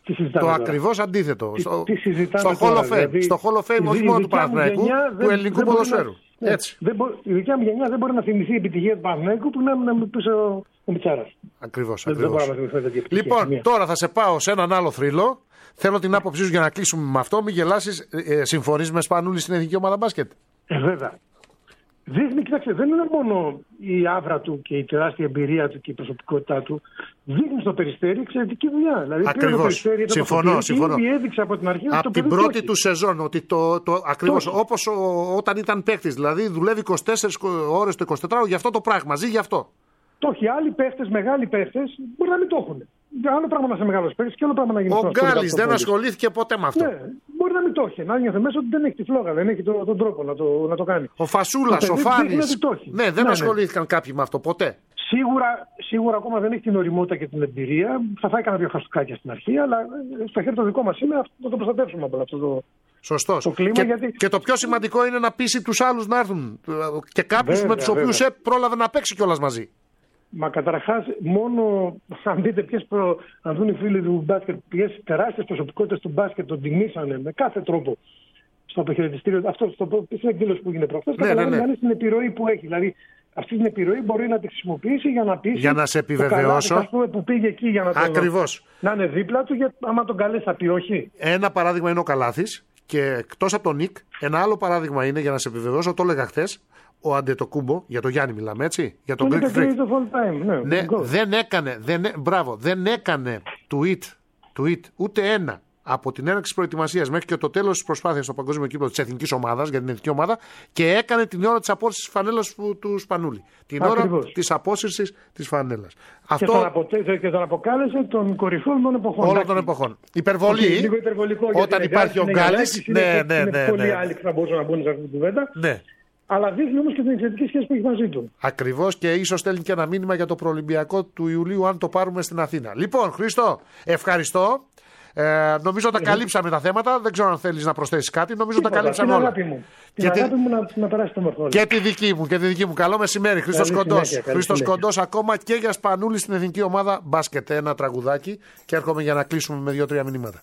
Speaker 4: Το ακριβώς αντίθετο.
Speaker 7: Τι,
Speaker 4: στο
Speaker 7: τι
Speaker 4: στο Hall of Fame,
Speaker 7: δηλαδή,
Speaker 4: στο Hall of Fame όχι μόνο του Παναθηναϊκού, του ελληνικού ποδοσφαίρου.
Speaker 7: Ναι,
Speaker 4: Έτσι.
Speaker 7: Δεν μπο, η δικιά μου γενιά δεν μπορεί να θυμηθεί η επιτυχία του Παναθηναϊκού που να, να μου πει ο, ο Μιτσάρας.
Speaker 4: Ακριβώς.
Speaker 7: Δεν, δεν μπορώ να θυμηθώ τέτοια επιτυχία.
Speaker 4: Λοιπόν,
Speaker 7: μία.
Speaker 4: τώρα θα σε πάω σε έναν άλλο θρύλο. Θέλω την άποψή σου για να κλείσουμε με αυτό. Μην γελάσεις. Ε, συμφωνείς με Σπανούλη στην εθνική ομάδα μπάσκετ?
Speaker 7: Ε, βέβαια. Δείχνει, κοιτάξτε, δεν είναι μόνο η άβρα του και η τεράστια εμπειρία του και η προσωπικότητά του. Δείχνει στο Περιστέρι εξαιρετική δουλειά. Δηλαδή,
Speaker 4: ακριβώς. Συμφωνώ, συμφωνώ.
Speaker 7: Έδειξε από την αρχή.
Speaker 4: Από την πρώτη του σεζόν ότι το, το ακριβώς όπως όταν ήταν παίκτης. Δηλαδή δουλεύει είκοσι τέσσερις ώρες το εικοσιτετράωρο για αυτό το πράγμα. Ζει γι' αυτό.
Speaker 7: Το έχει. Άλλοι παίχτες, μεγάλοι παίχτες, μπορεί να μην το έχουν. Άλλο πράγμα να είσαι μεγάλος παίκτης και άλλο πράγμα να γίνει.
Speaker 4: Ο Γκάλης δεν ασχολήθηκε ποτέ με αυτό.
Speaker 7: Ναι, μπορεί να μην το έχει. Να νιώθει μέσα ότι δεν έχει τη φλόγα, δεν έχει το, τον τρόπο να το, να το κάνει.
Speaker 4: Ο Φασούλας, ο Φάνης. Ναι, δεν ναι, ασχολήθηκαν ναι. κάποιοι με αυτό ποτέ.
Speaker 7: Σίγουρα, σίγουρα ακόμα δεν έχει την ωριμότητα και την εμπειρία. Θα φάει κανένα δύο χαστούκάκια στην αρχή, αλλά στο χέρι το δικό μας είναι να το προστατεύσουμε από αυτό το.
Speaker 4: Σωστός.
Speaker 7: Το κλίμα,
Speaker 4: και,
Speaker 7: γιατί...
Speaker 4: και το πιο σημαντικό είναι να πείσει τους άλλους να έρθουν. Και κάποιους με τους οποίους πρόλαβε να παίξει κιόλας μαζί.
Speaker 7: Μα καταρχάς, μόνο αν δείτε ποιες προ... αν δουν οι φίλοι του μπάσκετ, ποιες τεράστιες προσωπικότητες του μπάσκετ τον τιμήσανε με κάθε τρόπο στο αποχαιρετιστήριο. Αυτό στο... στην εκδήλωση που έγινε προχθές,
Speaker 4: ναι, καταλαβαίνει
Speaker 7: ναι, ναι. την επιρροή που έχει. Δηλαδή, αυτή την επιρροή μπορεί να τη χρησιμοποιήσει για να πείσει.
Speaker 4: Για να σε επιβεβαιώσω.
Speaker 7: Ας πούμε, που πήγε εκεί για να,
Speaker 4: ακριβώς.
Speaker 7: να είναι δίπλα του, γιατί άμα τον καλέσει θα πει όχι.
Speaker 4: Ένα παράδειγμα είναι ο Καλάθης και εκτός από τον Νικ, ένα άλλο παράδειγμα είναι για να σε επιβεβαιώσω, το έλεγα χθες. Ο Αντετοκούμπο, για το Γιάννη μιλάμε, έτσι. Για τον Greek Freak.
Speaker 7: Ναι,
Speaker 4: ναι, δεν έκανε, δεν, μπράβο, δεν έκανε tweet, tweet ούτε ένα από την έναρξη της προετοιμασίας μέχρι και το τέλος της προσπάθειας στο παγκόσμιο κύπελλο της εθνικής ομάδας για την εθνική ομάδα και έκανε την ώρα της απόσυρσης της φανέλας του Σπανούλη. Την ακριβώς. ώρα της απόσυρσης της φανέλας.
Speaker 7: Και,
Speaker 4: Αυτό...
Speaker 7: τον αποτε... και τον αποκάλεσε τον κορυφαίο των εποχών.
Speaker 4: Όλων των εποχών. Υπερβολή.
Speaker 7: Λίγο υπερβολικό,
Speaker 4: όταν υπάρχει ο Γκάλης. Ναι, ναι, ναι.
Speaker 7: Πολλοί άλλοι θα μπορούσαν να μπουν σε αυτή την κουβέντα.
Speaker 4: Ναι.
Speaker 7: Αλλά δείχνει όμως και την εξαιρετική σχέση που έχει μαζί του.
Speaker 4: Ακριβώς, και ίσως στέλνει και ένα μήνυμα για το προολυμπιακό του Ιουλίου, αν το πάρουμε στην Αθήνα. Λοιπόν, Χρήστο, ευχαριστώ. Ε, νομίζω τα καλύψαμε τα θέματα. Δεν ξέρω αν θέλεις να προσθέσεις κάτι. Νομίζω τα καλύψαμε όλα.
Speaker 7: Την και αγάπη τη... μου να, να περάσει το μορφό.
Speaker 4: Και τη δική μου, και τη δική μου. Καλό μεσημέρι. Χρήστος Κοντός. Χρήστος Κοντός ακόμα και για Σπανούλη στην εθνική ομάδα μπάσκετ. Ένα τραγουδάκι και έρχομαι για να κλείσουμε με δύο-τρία μηνύματα.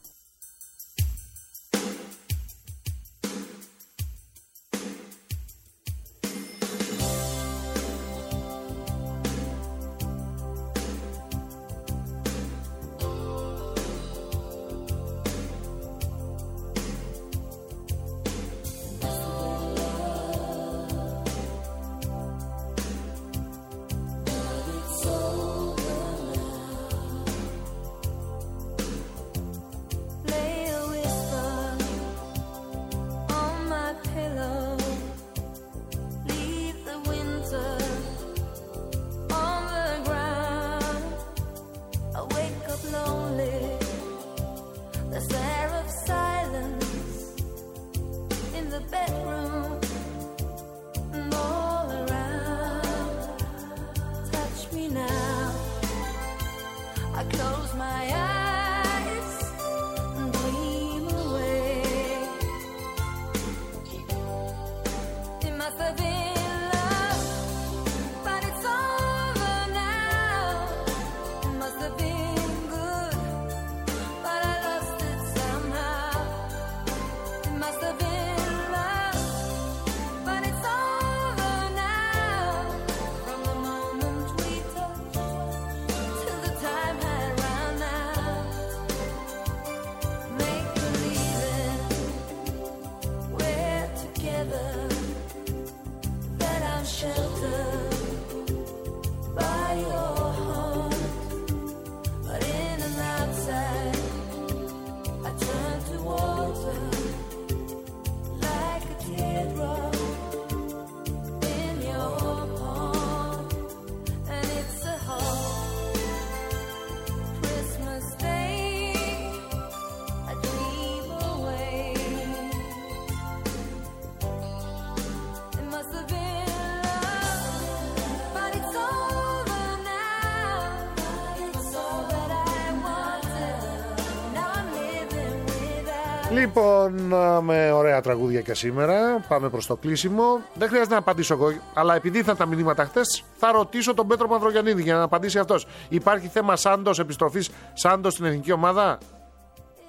Speaker 4: Λοιπόν, με ωραία τραγούδια και σήμερα. Πάμε προς το κλείσιμο. Δεν χρειάζεται να απαντήσω εγώ, αλλά επειδή ήρθαν τα μηνύματα χτες, θα ρωτήσω τον Πέτρο Μαυρογιαννίδη για να απαντήσει αυτός. Υπάρχει θέμα Σάντος, επιστροφής Σάντος στην εθνική ομάδα?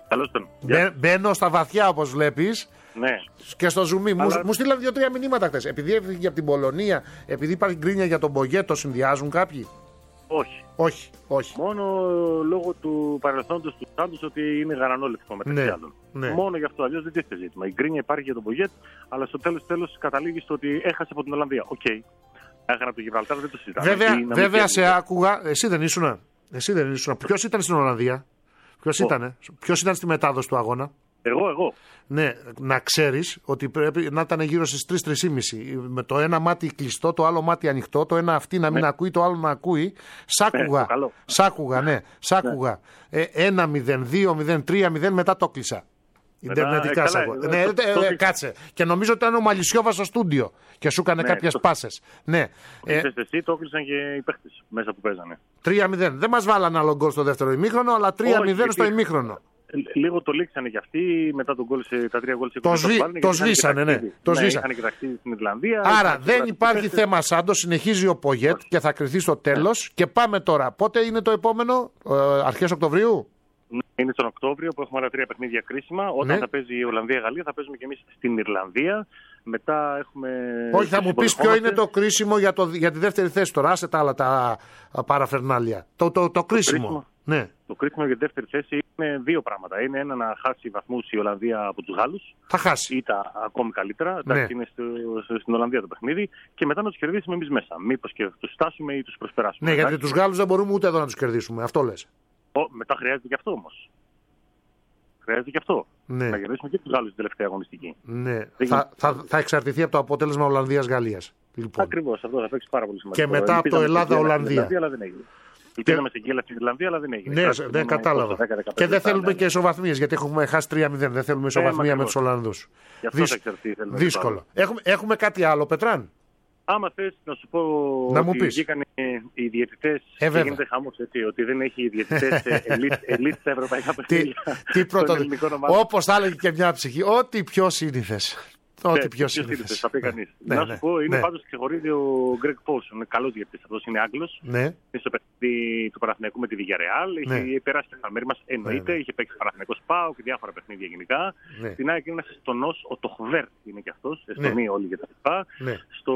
Speaker 8: Καλώς τον.
Speaker 4: Μπαι, μπαίνω στα βαθιά, όπως βλέπεις.
Speaker 8: Ναι.
Speaker 4: Και στο ζουμί.
Speaker 8: Αλλά...
Speaker 4: Μου, μου στείλαν δύο-τρία μηνύματα χθες. Επειδή έφυγε από την Πολωνία, επειδή υπάρχει γκρίνια για τον Μπογκέ, το συνδυάζουν κάποιοι?
Speaker 8: Όχι.
Speaker 4: Όχι, όχι.
Speaker 8: Μόνο λόγω του παρελθόντος του Σάντος ότι είναι γαρανόλεπτο μεταξύ
Speaker 4: Ναι,
Speaker 8: άλλων.
Speaker 4: ναι.
Speaker 8: Μόνο γι' αυτό, αλλιώς δεν τίθεται ζήτημα. Η γκρίνια υπάρχει για τον Μπογκέτ, αλλά στο τέλος τέλος καταλήγει στο ότι έχασε από την Ολλανδία. Οκ. Okay. Έχανα το Γιβραλτάρ, δεν το συζητάμε.
Speaker 4: Βέβαια,
Speaker 8: Ή,
Speaker 4: βέβαια σε άκουγα. Εσύ δεν ήσουν. Εσύ δεν ήσουν. Ποιος ήταν στην Ολλανδία? Ποιος ήταν? Ποιος ήταν στη μετάδοση του αγώνα?
Speaker 8: Εγώ, εγώ.
Speaker 4: Ναι, να ξέρεις ότι πρέπει να ήταν γύρω στις τρεις τρεις και μισή. Με το ένα μάτι κλειστό, το άλλο μάτι ανοιχτό, το ένα αυτή να μην
Speaker 8: Ναι.
Speaker 4: ακούει, το άλλο να ακούει. Σ' άκουγα.
Speaker 8: Ναι, καλό.
Speaker 4: Σ' άκουγα, ναι. Σ' άκουγα. Ε, ένα μηδέν, δύο μηδέν, τρία μηδέν, μετά το κλείσα.
Speaker 8: Μετά,
Speaker 4: Ιντερνετικά
Speaker 8: ε,
Speaker 4: σ'
Speaker 8: καλά,
Speaker 4: ακούω.
Speaker 8: ε,
Speaker 4: Ναι,
Speaker 8: το-
Speaker 4: ε,
Speaker 8: το-
Speaker 4: ε, κάτσε. Και νομίζω ότι ήταν ο Μαλισιόβας στο στούντιο και σου έκανε
Speaker 8: Ναι,
Speaker 4: κάποιες
Speaker 8: το-
Speaker 4: πάσες. Ναι. Ε,
Speaker 8: Ξέρεις εσύ, το έκλεισαν και οι παίχτες μέσα που παίζανε.
Speaker 4: τρία μηδέν. Δεν μας βάλανε άλλο γκολ στο δεύτερο ημίχρονο, αλλά τρία μηδέν
Speaker 8: Όχι,
Speaker 4: στο
Speaker 8: γιατί-
Speaker 4: ημίχρονο.
Speaker 8: Λίγο το λήξανε κι αυτοί μετά τον γκολ σε, τα τρία γκολ σε
Speaker 4: Το
Speaker 8: είκοσι
Speaker 4: σβή-
Speaker 8: βάλανε,
Speaker 4: το
Speaker 8: γιατί είχαν
Speaker 4: σβήσανε,
Speaker 8: και
Speaker 4: ναι.
Speaker 8: ταξίδι.
Speaker 4: Το
Speaker 8: Ναι,
Speaker 4: σβήσανε.
Speaker 8: είχαν και ταξίδι στην Ιρλανδία.
Speaker 4: Άρα
Speaker 8: είχαν
Speaker 4: δεν
Speaker 8: και
Speaker 4: υπάρχει
Speaker 8: παίχτες.
Speaker 4: θέμα Σάντο, συνεχίζει ο Πογέτ και θα κρυθεί στο τέλος. Και πάμε τώρα. Πότε είναι το επόμενο, ε, αρχές Οκτωβρίου?
Speaker 8: Είναι τον Οκτώβριο που έχουμε άλλα τρία παιχνίδια κρίσιμα. Όταν
Speaker 4: Ναι.
Speaker 8: θα παίζει η Ολλανδία-Γαλλία, θα παίζουμε κι εμείς στην Ιρλανδία. Μετά έχουμε.
Speaker 4: Όχι, θα μου πεις ποιο είναι το
Speaker 8: συμπορευόμαστε.
Speaker 4: κρίσιμο για, το, για τη δεύτερη θέση τώρα. Άσε τα άλλα τα α, παραφερνάλια. Το, το, το, κρίσιμο.
Speaker 8: κρίσιμο.
Speaker 4: Ναι.
Speaker 8: Το κρίσιμο για τη δεύτερη θέση είναι δύο πράγματα. Είναι ένα να χάσει βαθμούς η Ολλανδία από τους Γάλλους.
Speaker 4: Θα χάσει.
Speaker 8: Ή τα ακόμη καλύτερα.
Speaker 4: Ναι.
Speaker 8: Εντάξει, είναι στο, στο- στην Ολλανδία το παιχνίδι. Και μετά να τους κερδίσουμε εμείς μέσα. Μήπως και τους φτάσουμε ή τους προσπεράσουμε.
Speaker 4: Ναι, γιατί
Speaker 8: Εντάξει.
Speaker 4: τους Γάλλους δεν μπορούμε ούτε εδώ να τους κερδίσουμε. Αυτό λες.
Speaker 8: Ο, μετά χρειάζεται και αυτό όμως. Χρειάζεται και αυτό.
Speaker 4: Ναι.
Speaker 8: Να κερδίσουμε και τους Γάλλους την τελευταία αγωνιστική.
Speaker 4: Ναι.
Speaker 8: Δεν
Speaker 4: Θα, θα, θα εξαρτηθεί από το αποτέλεσμα Ολλανδίας-Γαλλίας. Λοιπόν.
Speaker 8: Ακριβώς, αυτό θα παίξει πάρα πολύ σημαντικό.
Speaker 4: Και μετά από το
Speaker 8: Ελπίζαμε στην
Speaker 4: Ελλάδα-Ολλανδία.
Speaker 8: Ιρλανδία, αλλά δεν έγινε. Ελπίζαμε στην Κίλλα στην Ιρλανδία, αλλά δεν έγινε.
Speaker 4: Ναι,
Speaker 8: Κράτησε
Speaker 4: δεν
Speaker 8: μόνο
Speaker 4: κατάλαβα.
Speaker 8: δέκα δεκαπέντε
Speaker 4: Και δεν
Speaker 8: λεπτά,
Speaker 4: θέλουμε
Speaker 8: ναι.
Speaker 4: και ισοβαθμίες, γιατί έχουμε χάσει τρία μηδέν. Δεν θέλουμε ισοβαθμία με
Speaker 8: ακριβώς.
Speaker 4: τους Ολλανδούς.
Speaker 8: Γι' αυτό θα εξαρτηθεί, θέλουμε
Speaker 4: Δύσκολο.
Speaker 8: να
Speaker 4: Έχουμε, έχουμε κάτι άλλο, Πετράν.
Speaker 8: Άμα θες να σου πω
Speaker 4: Να μου
Speaker 8: ότι
Speaker 4: πεις.
Speaker 8: βγήκαν οι διαιτητές
Speaker 4: Ε,
Speaker 8: και
Speaker 4: βέβαια.
Speaker 8: γίνεται χαμός, έτσι, ότι δεν έχει διαιτητές elite, elite στα ευρωπαϊκά
Speaker 4: Τι,
Speaker 8: παιχνίδια.
Speaker 4: τι πρώτο.
Speaker 8: των ελληνικών ομάδων.
Speaker 4: Όπως θα έλεγε και μια ψυχή, ό,τι πιο σύνηθες. Ό,τι
Speaker 8: Ναι,
Speaker 4: πιο
Speaker 8: ποιος είναι,
Speaker 4: σύνηθες.
Speaker 8: θα πει κανείς.
Speaker 4: Ναι,
Speaker 8: Να
Speaker 4: ναι,
Speaker 8: σου πω, είναι
Speaker 4: ναι.
Speaker 8: πάντως ξεχωρίζει ο Greg Poulsen. Είναι καλός διαιτητής. Αυτός είναι Άγγλος.
Speaker 4: Ναι.
Speaker 8: Είναι στο παιχνίδι του Παναθηναϊκού με τη Villarreal.
Speaker 4: Ναι.
Speaker 8: Έχει περάσει τα χαμέρι μας, εννοείται.
Speaker 4: Ναι, ναι.
Speaker 8: Είχε παίξει Παναθηναϊκός ΠΑΟ και διάφορα παιχνίδια γενικά.
Speaker 4: Ναι.
Speaker 8: Στην ΑΕΚ είναι ένας Εστονός, ο Τοχβέρ είναι και αυτός. Εστονοί όλοι και τα λοιπά.
Speaker 4: Ναι.
Speaker 8: Στο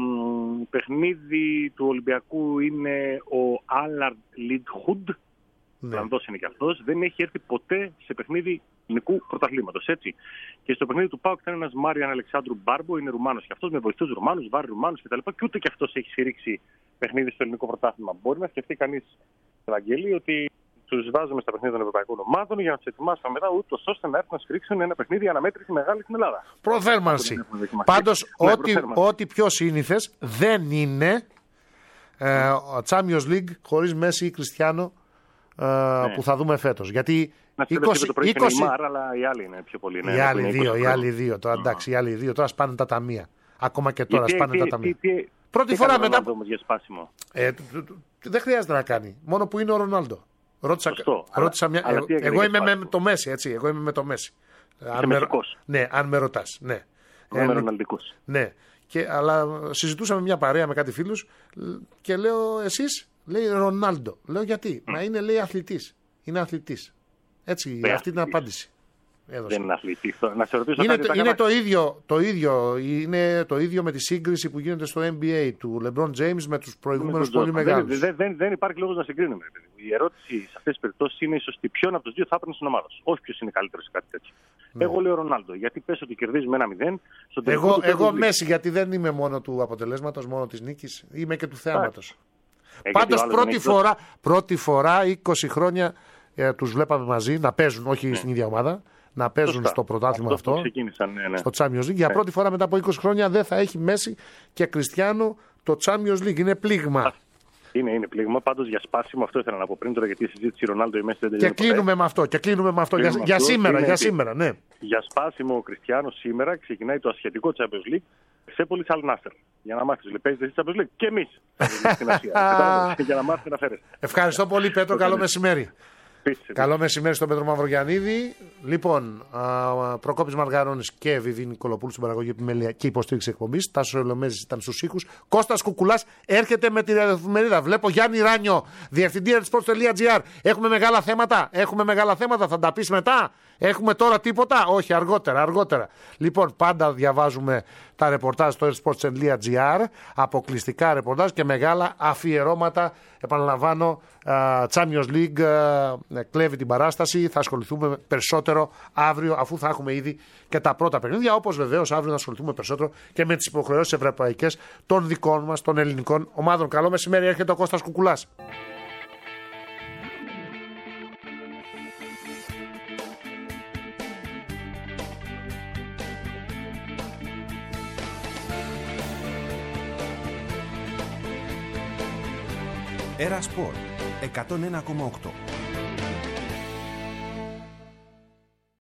Speaker 8: μ, παιχνίδι του Ολυμπιακού είναι ο Άλαρντ Λιντχουντ.
Speaker 4: Ναι.
Speaker 8: Ολλανδός είναι και αυτός. Δεν έχει έρθει ποτέ σε παιχνίδι ελληνικού πρωταθλήματος. Έτσι. Και στο παιχνίδι του ΠΑΟΚ ήταν ένας Μάριαν Αλεξάνδρου Μπάρμπο, είναι Ρουμάνος και αυτός, με βοηθούς Ρουμάνους, βάρη Ρουμάνους κτλ. Και ούτε και αυτός έχει σφυρίξει παιχνίδι στο ελληνικό πρωτάθλημα. Μπορεί να σκεφτεί κανείς, Ευαγγέλη, ότι τους βάζουμε στα παιχνίδια των ευρωπαϊκών ομάδων για να τους ετοιμάσουμε μετά, ούτως ώστε να έρθουν να σφυρίξουν ένα παιχνίδι αναμέτρηση μεγάλη στην Ελλάδα.
Speaker 4: Προθέρμανση.
Speaker 8: Δεν έχουμε δοκιμαστεί.
Speaker 4: Πάντως,
Speaker 8: Ναι,
Speaker 4: ό,τι,
Speaker 8: προθέρμανση.
Speaker 4: ό,τι πιο σύνηθες δεν είναι ε, ο Champions League χωρίς Μέση ή Κριστιάνο ε,
Speaker 8: Ναι.
Speaker 4: που θα δούμε φέτος. Γιατί
Speaker 8: Να σου
Speaker 4: είκοσι,
Speaker 8: το πρωί και
Speaker 4: είκοσι
Speaker 8: Neymar, αλλά οι άλλοι είναι πιο πολύ. Ναι,
Speaker 4: οι
Speaker 8: ναι,
Speaker 4: άλλοι
Speaker 8: είναι
Speaker 4: δύο,
Speaker 8: είκοσι
Speaker 4: οι
Speaker 8: χρόνια.
Speaker 4: άλλοι δύο. Τώρα εντάξει, οι άλλοι δύο τώρα σπάνε τα ταμεία. Ακόμα και τώρα
Speaker 8: Γιατί,
Speaker 4: σπάνε
Speaker 8: τι-
Speaker 4: τα
Speaker 8: τι-
Speaker 4: ταμεία.
Speaker 8: τι-
Speaker 4: Πρώτη
Speaker 8: τι
Speaker 4: φορά
Speaker 8: έκανε ο
Speaker 4: μετά.
Speaker 8: Ρονάλντο όμως για σπάσιμο.
Speaker 4: Ε, του- του- του- δεν χρειάζεται να κάνει. Μόνο που είναι ο Ρονάλντο. Ρώτησα,
Speaker 8: Σωστό, αλλά-
Speaker 4: ρώτησα μια.
Speaker 8: αλλά
Speaker 4: εγώ
Speaker 8: τι έκανε
Speaker 4: εγώ
Speaker 8: για
Speaker 4: είμαι με
Speaker 8: σπάσιμο?
Speaker 4: το Μέση, έτσι. Εγώ είμαι με το Μέση. Αν με,
Speaker 8: μεσικός.
Speaker 4: ναι, αν με ρωτάς. Ναι.
Speaker 8: Εγώ είμαι
Speaker 4: Ε,
Speaker 8: ροναλντικός.
Speaker 4: ναι. Και, αλλά συζητούσαμε μια παρέα με κάτι φίλους και λέω εσείς, λέει Ρονάλντο. Λέω γιατί. Μα είναι, λέει, αθλητής. Είναι αθλητής. Έτσι,
Speaker 8: Ναι,
Speaker 4: αυτή την
Speaker 8: αθλητής.
Speaker 4: απάντηση έδωσε.
Speaker 8: Δεν είναι αθλητής. Να σε ρωτήσω
Speaker 4: Είναι,
Speaker 8: κάτι.
Speaker 4: το,
Speaker 8: τα
Speaker 4: είναι
Speaker 8: έκανα-
Speaker 4: το, ίδιο, το, ίδιο, είναι το ίδιο με τη σύγκριση που γίνεται στο N B A του LeBron James με τους προηγούμενους πολύ
Speaker 8: Δεν-
Speaker 4: μεγάλους.
Speaker 8: Δεν, δεν, δεν υπάρχει λόγος να συγκρίνουμε. παιδί μου. Η ερώτηση σε αυτές τις περιπτώσεις είναι η σωστή. Ποιον από τους δύο θα έπαιρνε στην ομάδα σου. Όχι ποιος είναι καλύτερος σε κάτι τέτοιο. Εγώ λέω Ρονάλντο. Γιατί πες ότι κερδίζουμε ένα μηδέν. Στον τελικό
Speaker 4: Εγώ,
Speaker 8: του
Speaker 4: εγώ
Speaker 8: Champions League.
Speaker 4: Μέση, γιατί δεν είμαι μόνο του αποτελέσματος, μόνο της νίκης. Είμαι και του θεάματος.
Speaker 8: Ε, γιατί ο
Speaker 4: Πάντως
Speaker 8: άλλος δεν
Speaker 4: πρώτη
Speaker 8: έχει
Speaker 4: φορά, πρώτη φορά είκοσι χρόνια ε, τους βλέπαμε μαζί να παίζουν, όχι στην ίδια ομάδα, να παίζουν
Speaker 8: Σωστά.
Speaker 4: στο πρωτάθλημα
Speaker 8: Αυτό που
Speaker 4: αυτό,
Speaker 8: ξεκίνησαν, ναι, ναι.
Speaker 4: στο Champions League. Για πρώτη φορά μετά από είκοσι χρόνια δεν θα έχει Μέση και Κριστιάνο το Champions League. Είναι πλήγμα.
Speaker 8: Είναι, είναι πλήγμα. Πάντως για σπάσιμο αυτό ήθελα να πω πριν τώρα γιατί η συζήτηση Ρονάλντο η Μέση δεν
Speaker 4: Και
Speaker 8: τελειώνει ποτέ.
Speaker 4: κλείνουμε με αυτό. Και κλείνουμε με αυτό. Για,
Speaker 8: Κλείνουμε
Speaker 4: για
Speaker 8: αυτό.
Speaker 4: σήμερα,
Speaker 8: Είναι
Speaker 4: για
Speaker 8: ότι-
Speaker 4: σήμερα, ναι.
Speaker 8: Για σπάσιμο ο Κριστιάνος σήμερα ξεκινάει το ασιατικό Champions League σε πολύ Αλ Νάσερ. Για να μάθεις, λέει, παίζετε εσείς Champions League και εμείς στην Ασία. Κατάλαβες, για να μάθετε να φέρετε.
Speaker 4: Ευχαριστώ πολύ, Πέτρο. Καλό μεσημέρι.
Speaker 8: Επίσης,
Speaker 4: Καλό μεσημέρι στον Πέτρο Μαυρογιαννίδη. Λοιπόν, α, Προκόπης Μαργαρώνης και Βιβί Νικολοπούλου στην παραγωγή επιμέλεια και υποστήριξη εκπομπής. Τάσος Ελομέζης ήταν στους ήχους. Κώστας Κουκουλάς έρχεται με την εφημερίδα. Βλέπω Γιάννη Ράνιο, διευθυντή sports τελεία gr. Έχουμε μεγάλα θέματα. Έχουμε μεγάλα θέματα. Θα τα πεις μετά. Έχουμε τώρα τίποτα? Όχι, αργότερα, αργότερα. Λοιπόν, πάντα διαβάζουμε τα ρεπορτάζ στο sports τελεία gr, αποκλειστικά ρεπορτάζ και μεγάλα αφιερώματα. Επαναλαμβάνω, uh, Champions League uh, κλέβει την παράσταση. Θα ασχοληθούμε περισσότερο αύριο, αφού θα έχουμε ήδη και τα πρώτα παιχνίδια. Όπως βεβαίως αύριο να ασχοληθούμε περισσότερο και με τις υποχρεώσεις ευρωπαϊκές των δικών μας, των ελληνικών ομάδων. Καλό μεσημέρι, έρχεται ο Κώστας Κουκουλάς.
Speaker 1: Era Sport εκατόν ένα κόμμα οκτώ.